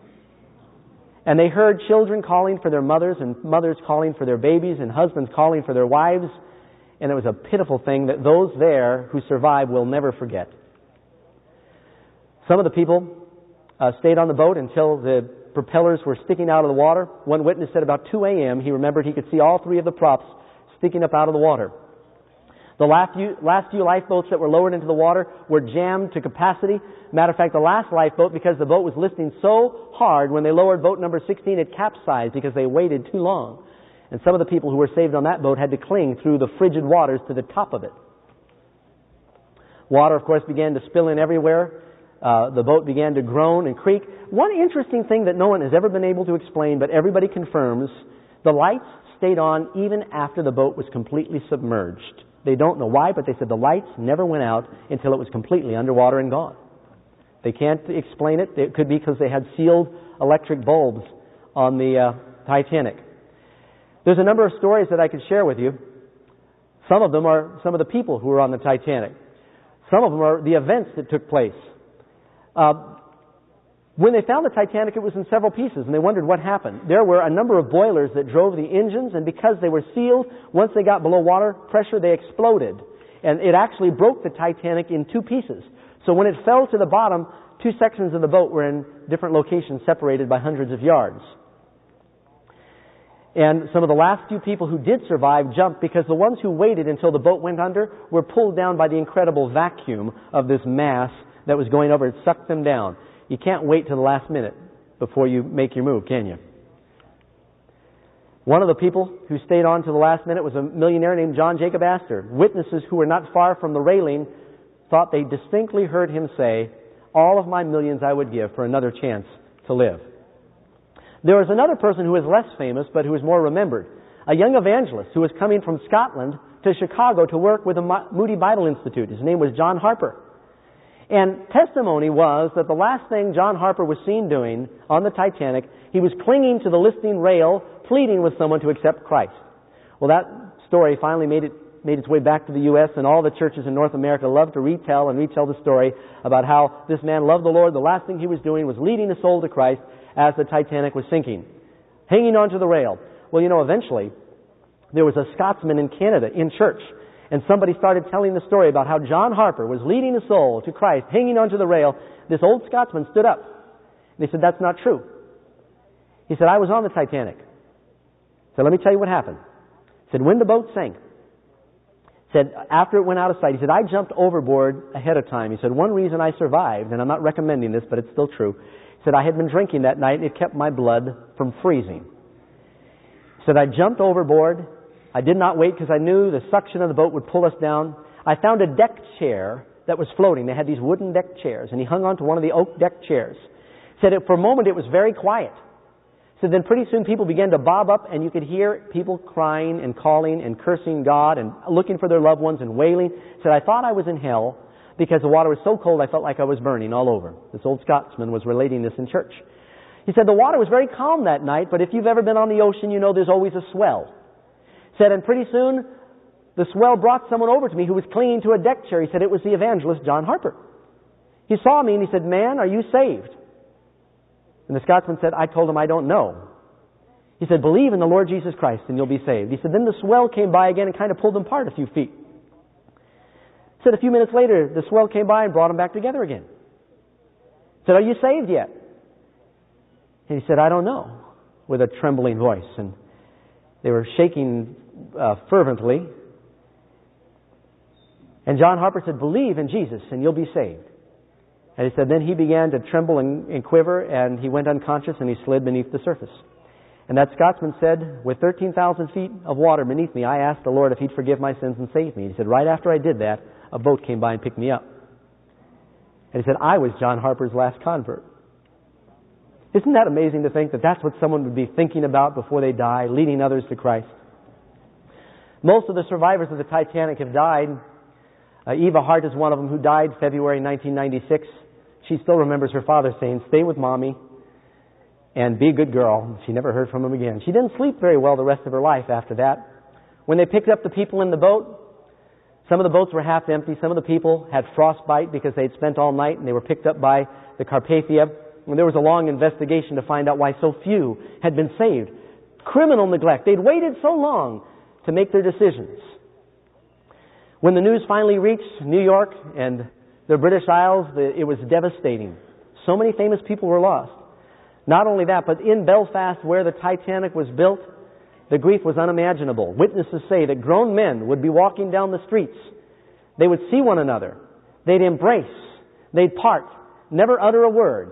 And they heard children calling for their mothers, and mothers calling for their babies, and husbands calling for their wives. And it was a pitiful thing that those there who survived will never forget. Some of the people uh, stayed on the boat until the propellers were sticking out of the water. One witness said about two a.m. he remembered he could see all three of the props sticking up out of the water. The last few, last few lifeboats that were lowered into the water were jammed to capacity. Matter of fact, the last lifeboat, because the boat was listing so hard, when they lowered boat number sixteen, it capsized because they waited too long. And some of the people who were saved on that boat had to cling through the frigid waters to the top of it. Water, of course, began to spill in everywhere. Uh, the boat began to groan and creak. One interesting thing that no one has ever been able to explain, but everybody confirms, the lights stayed on even after the boat was completely submerged. They don't know why, but they said the lights never went out until it was completely underwater and gone. They can't explain it. It could be because they had sealed electric bulbs on the uh, Titanic. There's a number of stories that I could share with you. Some of them are some of the people who were on the Titanic. Some of them are the events that took place. Uh, when they found the Titanic, it was in several pieces, and they wondered what happened. There were a number of boilers that drove the engines, and because they were sealed, once they got below water pressure, they exploded. And it actually broke the Titanic in two pieces. So when it fell to the bottom, two sections of the boat were in different locations, separated by hundreds of yards. And some of the last few people who did survive jumped because the ones who waited until the boat went under were pulled down by the incredible vacuum of this mass that was going over. It sucked them down. You can't wait till the last minute before you make your move, can you? One of the people who stayed on to the last minute was a millionaire named John Jacob Astor. Witnesses who were not far from the railing thought they distinctly heard him say, "All of my millions I would give for another chance to live." There was another person who was less famous, but who was more remembered. A young evangelist who was coming from Scotland to Chicago to work with the Moody Bible Institute. His name was John Harper. And testimony was that the last thing John Harper was seen doing on the Titanic, he was clinging to the listing rail, pleading with someone to accept Christ. Well, that story finally made it made its way back to the U S, and all the churches in North America love to retell and retell the story about how this man loved the Lord. The last thing he was doing was leading a soul to Christ as the Titanic was sinking, hanging onto the rail. Well, you know, eventually there was a Scotsman in Canada in church, and somebody started telling the story about how John Harper was leading a soul to Christ, hanging onto the rail. This old Scotsman stood up. They said, "That's not true." He said, "I was on the Titanic." So let me tell you what happened. He said, when the boat sank, said after it went out of sight, he said, "I jumped overboard ahead of time." He said, "One reason I survived, and I'm not recommending this, but it's still true." He said, "I had been drinking that night, and it kept my blood from freezing." He said, "I jumped overboard. I did not wait because I knew the suction of the boat would pull us down. I found a deck chair that was floating. They had these wooden deck chairs, and he hung on to one of the oak deck chairs." He said, for a moment it was very quiet. He said, then pretty soon people began to bob up, and you could hear people crying and calling and cursing God and looking for their loved ones and wailing. He said, "I thought I was in hell because the water was so cold I felt like I was burning all over." This old Scotsman was relating this in church. He said, "The water was very calm that night, but if you've ever been on the ocean, you know there's always a swell." He said, and pretty soon the swell brought someone over to me who was clinging to a deck chair. He said, it was the evangelist John Harper. He saw me and he said, "Man, are you saved?" And the Scotsman said, "I told him I don't know." He said, "Believe in the Lord Jesus Christ and you'll be saved." He said, then the swell came by again and kind of pulled them apart a few feet. He said, a few minutes later, the swell came by and brought them back together again. He said, "Are you saved yet?" And he said, "I don't know," with a trembling voice. And they were shaking uh, fervently. And John Harper said, "Believe in Jesus and you'll be saved." And he said, then he began to tremble and, and quiver, and he went unconscious and he slid beneath the surface. And that Scotsman said, with thirteen thousand feet of water beneath me, I asked the Lord if He'd forgive my sins and save me. He said, right after I did that, a boat came by and picked me up. And he said, I was John Harper's last convert. Isn't that amazing to think that that's what someone would be thinking about before they die, leading others to Christ? Most of the survivors of the Titanic have died. Uh, Eva Hart is one of them, who died February nineteen ninety-six. She still remembers her father saying, "Stay with Mommy and be a good girl." She never heard from him again. She didn't sleep very well the rest of her life after that. When they picked up the people in the boat, some of the boats were half empty. Some of the people had frostbite because they'd spent all night, and they were picked up by the Carpathia. And there was a long investigation to find out why so few had been saved. Criminal neglect. They'd waited so long to make their decisions. When the news finally reached New York and the British Isles, it was devastating. So many famous people were lost. Not only that, but in Belfast where the Titanic was built, the grief was unimaginable. Witnesses say that grown men would be walking down the streets. They would see one another. They'd embrace. They'd part. Never utter a word.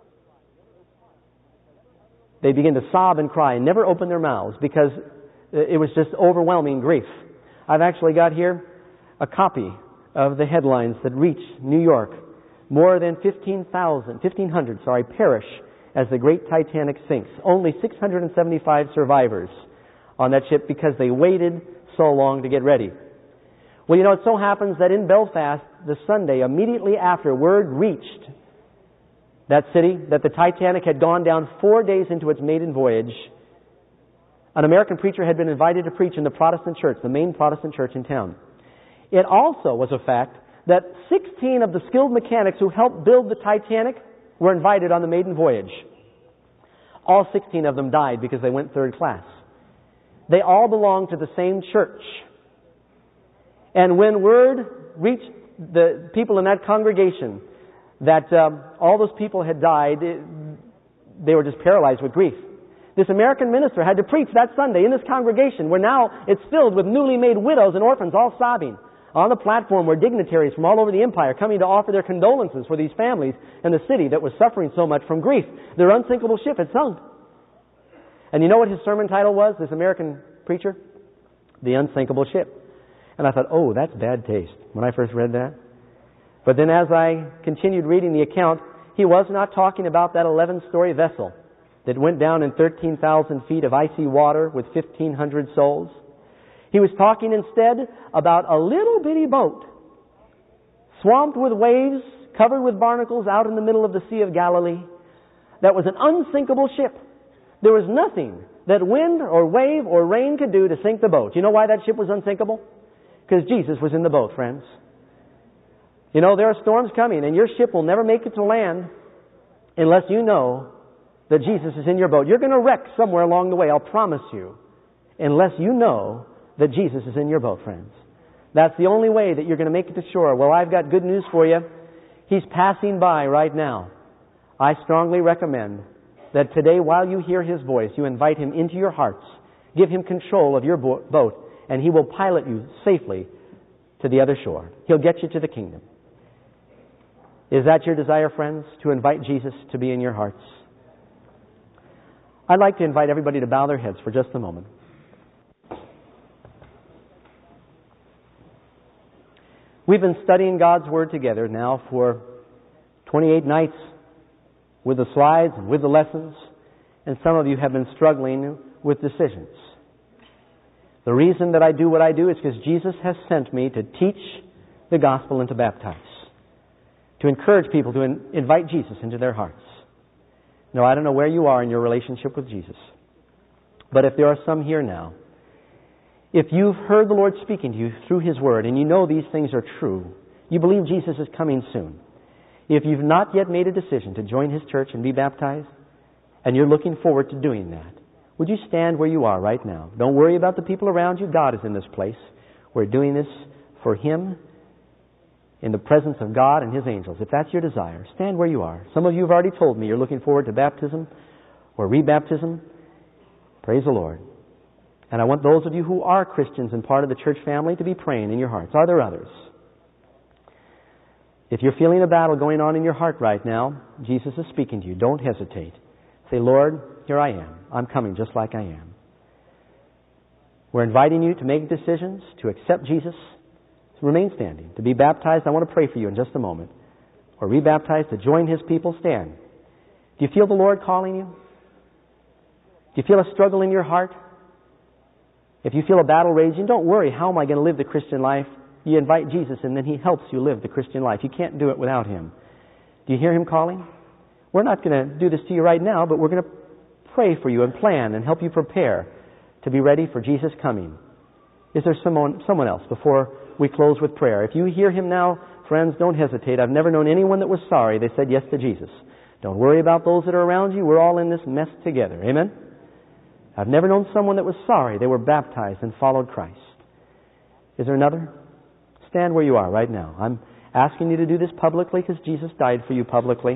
They'd begin to sob and cry and never open their mouths because it was just overwhelming grief. I've actually got here a copy of the headlines that reached New York. More than fifteen thousand, fifteen hundred, sorry, perish as the great Titanic sinks. Only six hundred seventy-five survivors on that ship because they waited so long to get ready. Well, you know, it so happens that in Belfast, the Sunday immediately after word reached that city that the Titanic had gone down four days into its maiden voyage, an American preacher had been invited to preach in the Protestant church, the main Protestant church in town. It also was a fact that sixteen of the skilled mechanics who helped build the Titanic were invited on the maiden voyage. All sixteen of them died because they went third class. They all belonged to the same church. And when word reached the people in that congregation that um, all those people had died, it, they were just paralyzed with grief. This American minister had to preach that Sunday in this congregation where now it's filled with newly made widows and orphans all sobbing. On the platform were dignitaries from all over the empire coming to offer their condolences for these families and the city that was suffering so much from grief. Their unsinkable ship had sunk. And you know what his sermon title was, this American preacher? The Unsinkable Ship. And I thought, oh, that's bad taste when I first read that. But then as I continued reading the account, he was not talking about that eleven-story vessel that went down in thirteen thousand feet of icy water with fifteen hundred souls. He was talking instead about a little bitty boat, swamped with waves, covered with barnacles out in the middle of the Sea of Galilee, that was an unsinkable ship. There was nothing that wind or wave or rain could do to sink the boat. You know why that ship was unsinkable? Because Jesus was in the boat, friends. You know, there are storms coming, and your ship will never make it to land unless you know that Jesus is in your boat. You're going to wreck somewhere along the way, I'll promise you, unless you know that Jesus is in your boat, friends. That's the only way that you're going to make it to shore. Well, I've got good news for you. He's passing by right now. I strongly recommend that today, while you hear His voice, you invite Him into your hearts. Give Him control of your bo- boat, and He will pilot you safely to the other shore. He'll get you to the kingdom. Is that your desire, friends, to invite Jesus to be in your hearts? I'd like to invite everybody to bow their heads for just a moment. We've been studying God's Word together now for twenty-eight nights with the slides and with the lessons, and some of you have been struggling with decisions. The reason that I do what I do is because Jesus has sent me to teach the gospel and to baptize, to encourage people to in- invite Jesus into their hearts. No, I don't know where you are in your relationship with Jesus, but if there are some here now, if you've heard the Lord speaking to you through His Word and you know these things are true, you believe Jesus is coming soon, if you've not yet made a decision to join His church and be baptized, and you're looking forward to doing that, would you stand where you are right now? Don't worry about the people around you. God is in this place. We're doing this for Him in the presence of God and His angels. If that's your desire, stand where you are. Some of you have already told me you're looking forward to baptism or rebaptism. Praise the Lord. And I want those of you who are Christians and part of the church family to be praying in your hearts. Are there others? If you're feeling a battle going on in your heart right now, Jesus is speaking to you. Don't hesitate. Say, Lord, here I am. I'm coming just like I am. We're inviting you to make decisions, to accept Jesus, to remain standing, to be baptized. I want to pray for you in just a moment. Or rebaptized, to join His people. Stand. Do you feel the Lord calling you? Do you feel a struggle in your heart? If you feel a battle raging, don't worry. How am I going to live the Christian life? You invite Jesus and then He helps you live the Christian life. You can't do it without Him. Do you hear Him calling? We're not going to do this to you right now, but we're going to pray for you and plan and help you prepare to be ready for Jesus' coming. Is there someone, someone else before we close with prayer? If you hear Him now, friends, don't hesitate. I've never known anyone that was sorry. They said yes to Jesus. Don't worry about those that are around you. We're all in this mess together. Amen? I've never known someone that was sorry. They were baptized and followed Christ. Is there another? Stand where you are right now. I'm asking you to do this publicly because Jesus died for you publicly.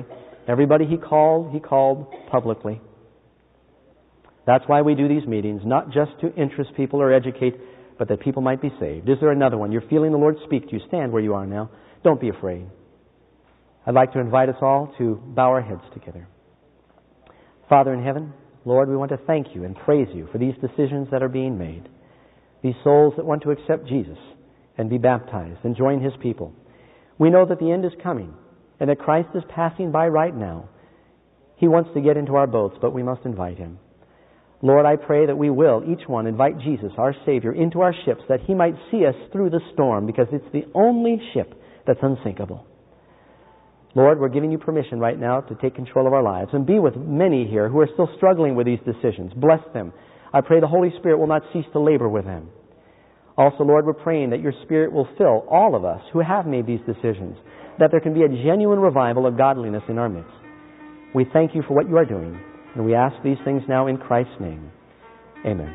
Everybody he called, he called publicly. That's why we do these meetings, not just to interest people or educate, but that people might be saved. Is there another one? You're feeling the Lord speak to you. Stand where you are now. Don't be afraid. I'd like to invite us all to bow our heads together. Father in heaven, Lord, we want to thank you and praise you for these decisions that are being made. These souls that want to accept Jesus and be baptized and join his people. We know that the end is coming and that Christ is passing by right now. He wants to get into our boats, but we must invite him. Lord, I pray that we will, each one, invite Jesus, our Savior, into our ships that he might see us through the storm, because it's the only ship that's unsinkable. Lord, we're giving you permission right now to take control of our lives and be with many here who are still struggling with these decisions. Bless them. I pray the Holy Spirit will not cease to labor with them. Also, Lord, we're praying that your Spirit will fill all of us who have made these decisions, that there can be a genuine revival of godliness in our midst. We thank you for what you are doing, and we ask these things now in Christ's name. Amen.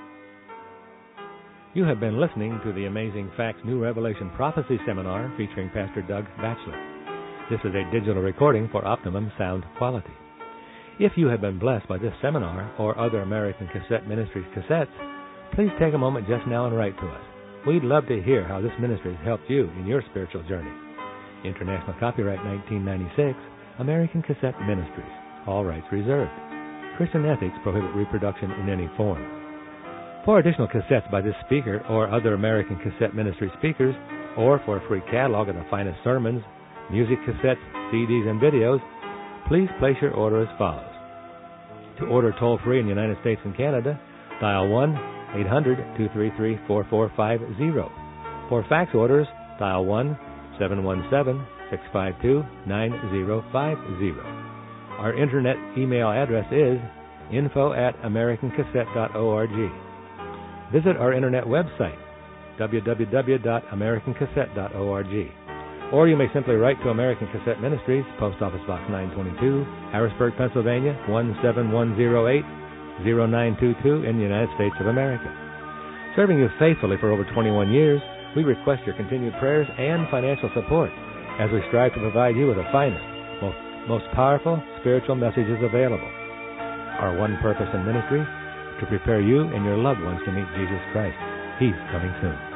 You have been listening to the Amazing Facts New Revelation Prophecy Seminar featuring Pastor Doug Batchelor. This is a digital recording for optimum sound quality. If you have been blessed by this seminar or other American Cassette Ministries cassettes, please take a moment just now and write to us. We'd love to hear how this ministry has helped you in your spiritual journey. International copyright nineteen ninety-six, American Cassette Ministries. All rights reserved. Christian ethics prohibit reproduction in any form. For additional cassettes by this speaker or other American Cassette Ministry speakers, or for a free catalog of the finest sermons, music cassettes, C Ds, and videos, please place your order as follows. To order toll-free in the United States and Canada, dial one eight hundred two three three four four five zero. For fax orders, dial one seven one seven six five two nine zero five zero. Our internet email address is info at american cassette dot org. Visit our internet website, w w w dot american cassette dot org. Or you may simply write to American Cassette Ministries, Post Office Box nine twenty-two, Harrisburg, Pennsylvania, one seven one zero eight, zero nine two two in the United States of America. Serving you faithfully for over twenty-one years, we request your continued prayers and financial support as we strive to provide you with the finest, most, most powerful spiritual messages available. Our one purpose in ministry, to prepare you and your loved ones to meet Jesus Christ. He's coming soon.